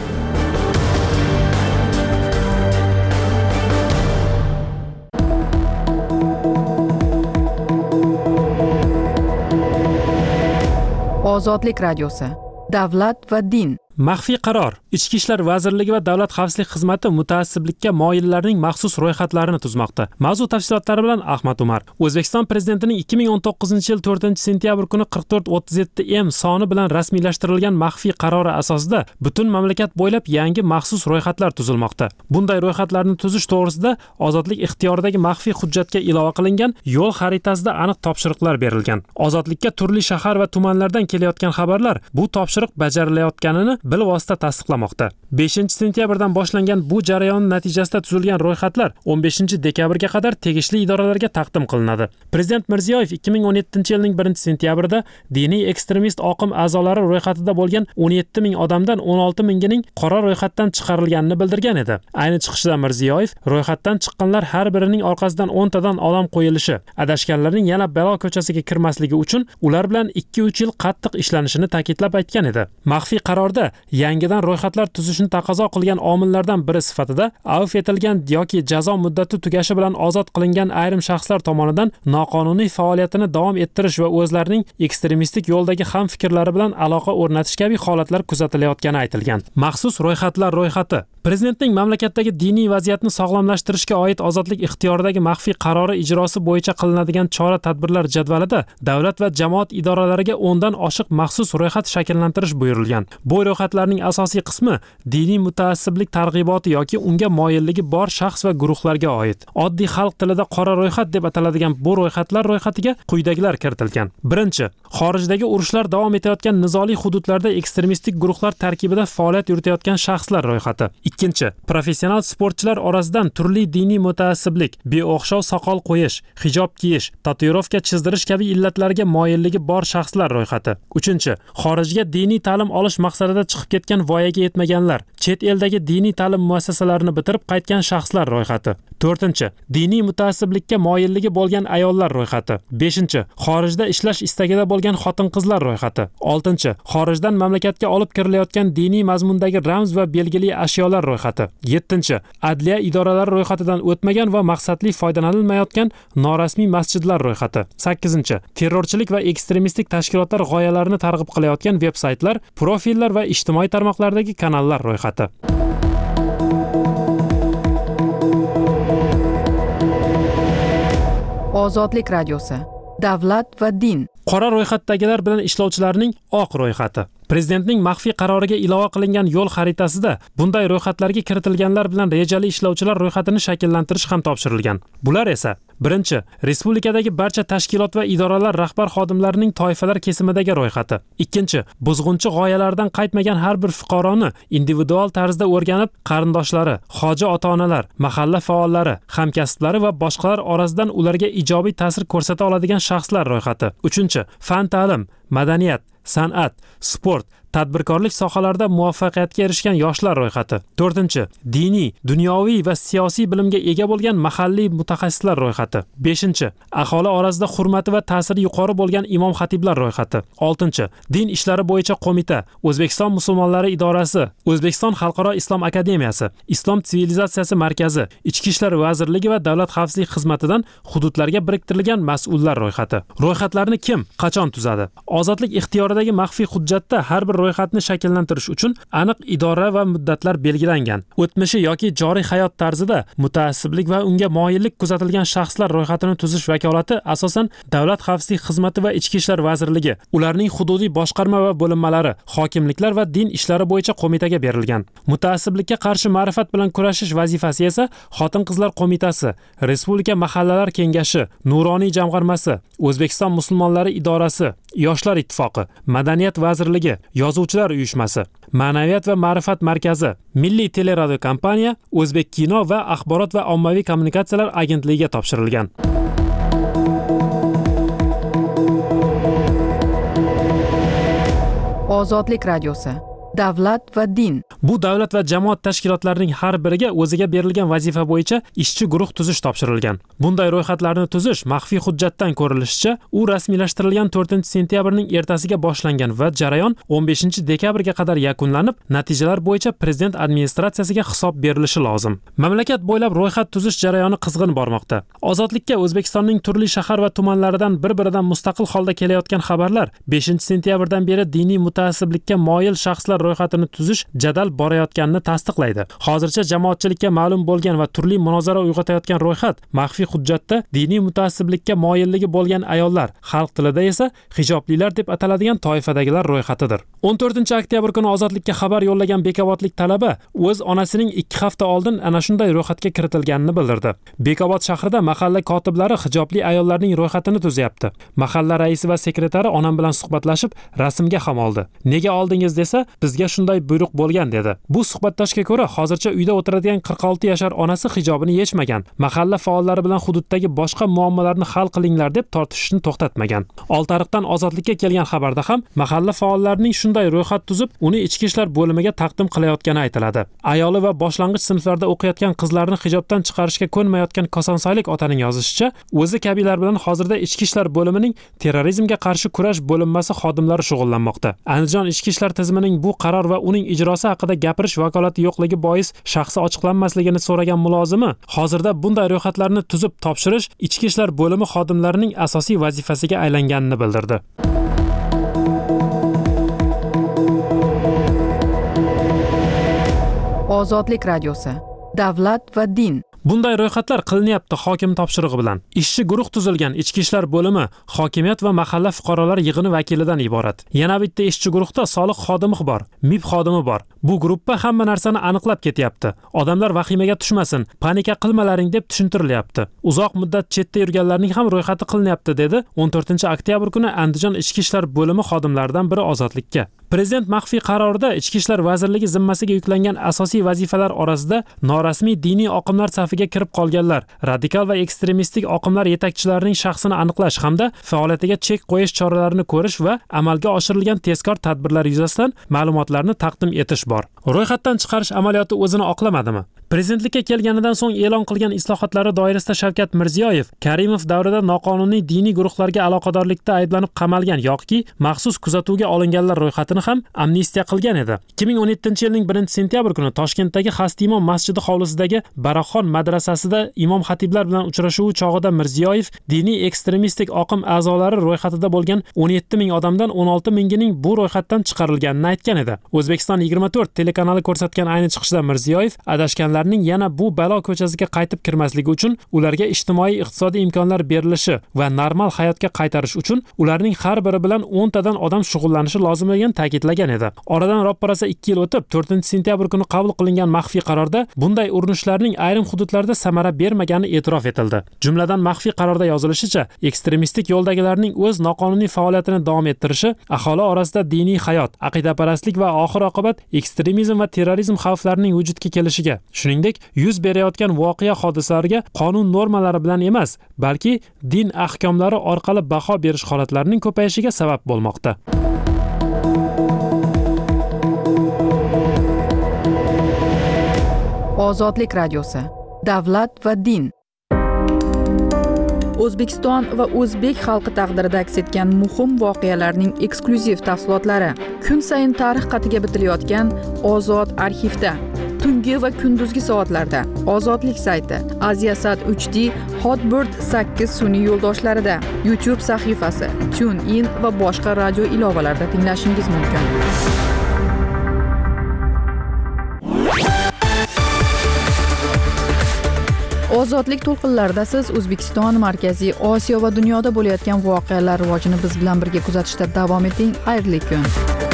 Ozodlik radiosi. Davlat va din. Maxfiy qaror. Ichki ishlar vazirligi va davlat xavfsizlik xizmati mutaassiblikka moyillarning maxsus ro'yxatlarini tuzmoqda. Mavzu tafsilotlari bilan Ahmad Umar. O'zbekiston prezidentining 2019-yil 4-sentyabr kuni 4437M soni bilan rasmiylashtirilgan maxfiy qarori asosida butun mamlakat bo'ylab yangi maxsus ro'yxatlar tuzilmoqda. Bunday ro'yxatlarni tuzish to'g'risida Ozodlik ixtiyoridagi maxfiy hujjatga ilova qilingan yo'l xaritasida aniq topshiriqlar berilgan. Ozodlikka turli shahar va tumanlardan kelayotgan xabarlar bu topshiriq bajarilayotganini bilvosita tasdiqlamoqda. 5-sentyabrdan boshlangan bu jarayon natijasida tuzilgan ro'yxatlar 15-dekabrga qadar tegishli idoralarga taqdim qilinadi. Prezident Mirziyoyev 2017-yilning 1-sentyabrida diniy ekstremist oqim a'zolari ro'yxatida bo'lgan 17 ming odamdan 16 mingining qora ro'yxatdan chiqarilganini bildirgan edi. Ayni chiqishda Mirziyoyev ro'yxatdan chiqqanlar har birining orqasidan 10 tadan odam qo'yilishi, adashganlarning yana balo ko'chasiga kirmasligi uchun ular bilan 2-3 yil qattiq ishlanishini ta'kidlab aytgan edi. Maxfiy qarorda yangidan ro'yxatlar tuzishni taqozo qilgan omillardan biri sifatida avf etilgan yoki jazo muddati tugashi bilan ozod qilingan ayrim shaxslar tomonidan noqonuniy faoliyatini davom ettirish va o'zlarining ekstremistik yo'ldagi ham fikrlari bilan aloqa o'rnatish kabi holatlar kuzatilayotgani aytilgan. Maxsus ro'yxatlar ro'yxati Prezidentning mamlakatdagi diniy vaziyatni sog'lomlashtirishga oid ozodlik ixtiyoridagi maxfiy qarori ijrosi bo'yicha qilinadigan chora-tadbirlar jadvalida davlat va jamoat idoralariga 10 dan oshiq maxsus ro'yxat shakllantirish buyurilgan. Bu ro'yxatlarning asosiy qismi diniy mutaassiblik targ'iboti yoki unga moyilligi bor shaxs va guruhlarga oid. Oddiy xalq tilida qora ro'yxat deb ataladigan bu ro'yxatlar ro'yxatiga quyidagilar kiritilgan. Birinchi, xorijdagi urushlar davom etayotgan nizoli hududlarda ekstremistik guruhlar tarkibida faoliyat yuritayotgan shaxslar ro'yxati. Ikkinchi, professional sportchilar orasidan turli diniy mutaassiblik, beo'xshov soqol qo'yish, hijob kiyish, tatuirovka chizdirish kabi illatlarga moyilligi bor shaxslar ro'yxati. Uchinchi, xorijga diniy ta'lim olish maqsadida chiqib ketgan voyaga yetmaganlar, chet eldagi diniy ta'lim muassasalarini bitirib qaytgan shaxslar ro'yxati. 4. Diniy mutaassiblikka moyilligi bo'lgan ayollar ro'yxati. 5. Xorijda ishlash istagida bo'lgan xotin-qizlar ro'yxati. 6. Xorijdan mamlakatga olib kirilayotgan diniy mazmundagi ramz va belgili ashyolar ro'yxati. 7. Adliya idoralari ro'yxatidan o'tmagan va maqsadli foydalanilmayotgan norasmiy masjidlar ro'yxati. 8. Terrorchilik va ekstremistik tashkilotlar g'oyalarini targ'ib qilayotgan veb-saytlar, profillar va ijtimoiy tarmoqlardagi kanallar ro'yxati. Ozodlik radiosi. Davlat va din. Qora ro'yxatdagilar bilan ishlovchilarning oq ro'yxati. Prezidentning maxfiy qaroriga ilova qilingan yo'l xaritasida bunday ro'yxatlarga kiritilganlar bilan rejali ishlovchilar ro'yxatini shakllantirish ham topshirilgan. Bular esa: 1. Respublikadagi barcha tashkilot va idoralar rahbar xodimlarining toifalar kesimidagi ro'yxati. 2. Buzg'unchi g'oyalardan qaytmagan har bir fuqaroni individual tarzda o'rganib, qarindoshlari, hoji ota-onalar, mahalla faollari, hamkasblari va boshqalar orasidan ularga ijobiy ta'sir ko'rsata oladigan shaxslar ro'yxati. 3. Fan ta'lim, madaniyat, san'at, sport, tadbirkorlik sohalarida muvaffaqiyatga erishgan yoshlar ro'yxati. 4. Diniy, dunyoviy va siyosiy bilimga ega bo'lgan mahalliy mutaxassislar ro'yxati. 5. Aholi orasida hurmati va ta'siri yuqori bo'lgan imom xatiblar ro'yxati. 6. Din ishlari bo'yicha qo'mita, O'zbekiston musulmonlari idorasi, O'zbekiston xalqaro islom akademiyasi, Islom sivilizatsiyasi markazi, Ichki ishlar vazirligi va davlat xavfsizlik xizmatidan hududlarga biriktirilgan mas'ullar ro'yxati. Ro'yxatlarni kim, qachon tuzadi? Ozodlik ixtiyoridagi maxfiy hujjatda har bir ro'yxatni shakllantirish uchun aniq idora va muddatlar belgilangan. O'tmishi yoki joriy hayot tarzida mutaassiblik va unga moyillik kuzatilgan shaxslar ro'yxatini tuzish vakolati asosan Davlat xavfsizlik xizmati va Ichki ishlar vazirligi, ularning hududiy boshqarma va bo'linmalari, hokimliklar va din ishlari bo'yicha qo'mitaga berilgan. Mutaassiblikka qarshi ma'rifat bilan kurashish vazifasi esa Xotin-qizlar qo'mitasi, Respublika mahallalar kengashi, Nuroniy jamg'armasi, O'zbekiston musulmonlari idorasi, Yoshlar ittifoqi, Madaniyat vazirligi, Yozuvchilar uyushmasi, Ma'naviyat va ma'rifat markazi, Milliy teleradio kompaniya, O'zbek kino va axborot va ommaviy kommunikatsiyalar agentligiga topshirilgan. Ozodlik radiosi. Davlat va din. Bu davlat va jamoat tashkilotlarining har biriga o'ziga berilgan vazifa bo'yicha ishchi guruh tuzish topshirilgan. Bunday ro'yxatlarni tuzish maxfiy hujjatdan ko'rilishicha, u rasmiylashtirilgan 4-sentyabrning ertasiga boshlangan va jarayon 15-dekabrga qadar yakunlanib, natijalar bo'yicha prezident administratsiyasiga hisob berilishi lozim. Mamlakat bo'ylab ro'yxat tuzish jarayoni qizg'in bormoqda. Ozodlikka O'zbekistonning turli shahar va tumanlaridan bir-biridan mustaqil holda kelayotgan xabarlar 5-sentyabrdan beri diniy mutaassiblikka moyil shaxslar ro'yxatini tuzish jadal borayotganini tasdiqlaydi. Hozircha jamoatchilikka ma'lum bo'lgan va turli munozara uyg'otayotgan ro'yxat maxfiy hujjatda diniy mutaassiblikka moyilligi bo'lgan ayollar, xalq tilida esa hijoblilar deb ataladigan toifadagilar ro'yxatidir. 14-oktyabr kuni Ozodlikka xabar yo'llagan Bekobodlik talaba o'z onasining 2 hafta oldin ana shunday ro'yxatga kiritilganini bildirdi. Bekobod shahrida mahalla kotiblari hijobli ayollarning ro'yxatini tuzyapti. Mahalla raisi va sekretari onam bilan suhbatlashib, rasmga ham oldi. Nega oldingiz desa, bizga shunday buyruq bo'lgan dedi. Bu suhbatdoshga ko'ra, hozircha uyda o'tiradigan 46 yashar onasi hijobini yechmagan. Mahalla faollari bilan hududdagi boshqa muammolarni hal qilinglar deb tortishishni to'xtatmagan. Oltiariqdan Ozodlikka kelgan xabarda ham mahalla faollarining shunday ro'yxat tuzib, uni ichki ishlar bo'limiga taqdim qilayotgani aytiladi. Ayoli va boshlang'ich sinflarda o'qiyotgan qizlarni hijobdan chiqarishga ko'nmayotgan Kosonsoylik otaning yozishicha, o'zi kabilar bilan hozirda ichki ishlar bo'limining terrorizmga qarshi kurash bo'linmasi xodimlari shug'ullanmoqda. Andijon ichki ishlar tizimining bu qaror va uning ijrosi haqida gapirish vakolati yo'qligi bois shaxsi ochiqlanmasligini so'ragan mulozimi, hozirda bunday ro'yxatlarni tuzib topshirish ichki ishlar bo'limi xodimlarining asosiy vazifasiga aylanganini bildirdi. Ozodlik radiosi. Davlat va din. Bunday ro'yxatlar qilinyapti hokim topshirig'i bilan. Ishchi guruh tuzilgan ichki ishlar bo'limi, hokimiyat va mahalla fuqarolar yig'ini vakilidan iborat. Yana bitta ishchi guruhda soliq xodimi bor, MIB xodimi bor. Bu guruhda hamma narsani aniqlab ketyapti. Odamlar vahimaga tushmasin, panika qilmalaring deb tushuntirilyapti. Uzoq muddat chetda yurganlarning ham ro'yxati qilinyapti dedi 14-oktyabr kuni Andijon ichki ishlar bo'limi xodimlaridan biri Ozodlikka. Prezident maxfiy qarorida Ichki ishlar vazirligi zimmasiga yuklangan asosiy vazifalar orasida norasmiy diniy oqimlar safiga faoliyatiga kirib qolganlar, radikal va ekstremistik oqimlar yetakchilarining shaxsini aniqlash hamda faoliyatiga chek qo'yish choralarini ko'rish va amalga oshirilgan tezkor tadbirlar yuzasidan ma'lumotlarni taqdim etish bor. Ro'yxatdan chiqarish amaliyoti o'zini oqlamadimi? Prezidentlikka kelganidan so'ng e'lon qilgan islohotlari doirasida Shavkat Mirziyoyev Karimov davrida noqonuniy diniy guruhlarga aloqadorlikda ayblanib qamalgan yoki maxsus kuzatuvga olinganlar ro'yxatini ham amnistiya qilgan edi. 2017-yilning 1-sentyabr kuni Toshkentdagi Xastimon masjidi hovlisidagi Baraxon madrasasida imom xatiblar bilan uchrashuvi chog'ida Mirziyoyev diniy ekstremistik oqim a'zolari ro'yxatida bo'lgan 17 ming odamdan 16 mingining bu ro'yxatdan chiqarilganini aytgan edi. O'zbekiston 24 telekanali ko'rsatgan ayni chiqishda Mirziyoyev adashganlarning yana bu balo ko'chasiga qaytib kirmasligi uchun ularga ijtimoiy iqtisodiy imkonlar berilishi va normal hayotga qaytarish uchun ularning har biri bilan 10 tadan odam shug'ullanishi lozimligini ta'kidlagan edi. Oradan ropparasa 2 yil o'tib 4-sentyabr kuni qabul qilingan maxfiy qarorda bunday urinishlarning ayrim hududlarda samara bermagani e'tirof etildi. Jumladan maxfiy qarorda yozilishicha, ekstremistik yo'ldagilarning o'z noqonuniy faoliyatini davom ettirishi aholi orasida diniy hayot, aqidaparastlik va oxir-oqibat ekstremizm va terrorizm xavflarining vujudga kelishiga, shuningdek, yuz berayotgan voqea hodisalariga qonun normalari bilan emas, balki din ahkomlari orqali baho berish holatlarining ko'payishiga sabab bo'lmoqda. Ozodlik radiosi. Davlat va din. O'zbekiston va o'zbek xalqi taqdirida aks etgan muhim voqealarning eksklyuziv tafsilotlari kun sayin tarix qatiga bitilayotgan Ozod arxivda, tungi va kunduzgi soatlarda, Ozodlik sayti, Aziasat 3D, Hotbird 8 sun'iy yo'ldoshlarida, YouTube sahifasi, TuneIn va boshqa radio ilovalarida tinglashingiz mumkin. Ozodlik to'lqinlarida siz O'zbekiston, Markaziy Osiyo va dunyoda bo'layotgan voqealar rivojini biz bilan birga kuzatishda davom eting. Xayrli kun.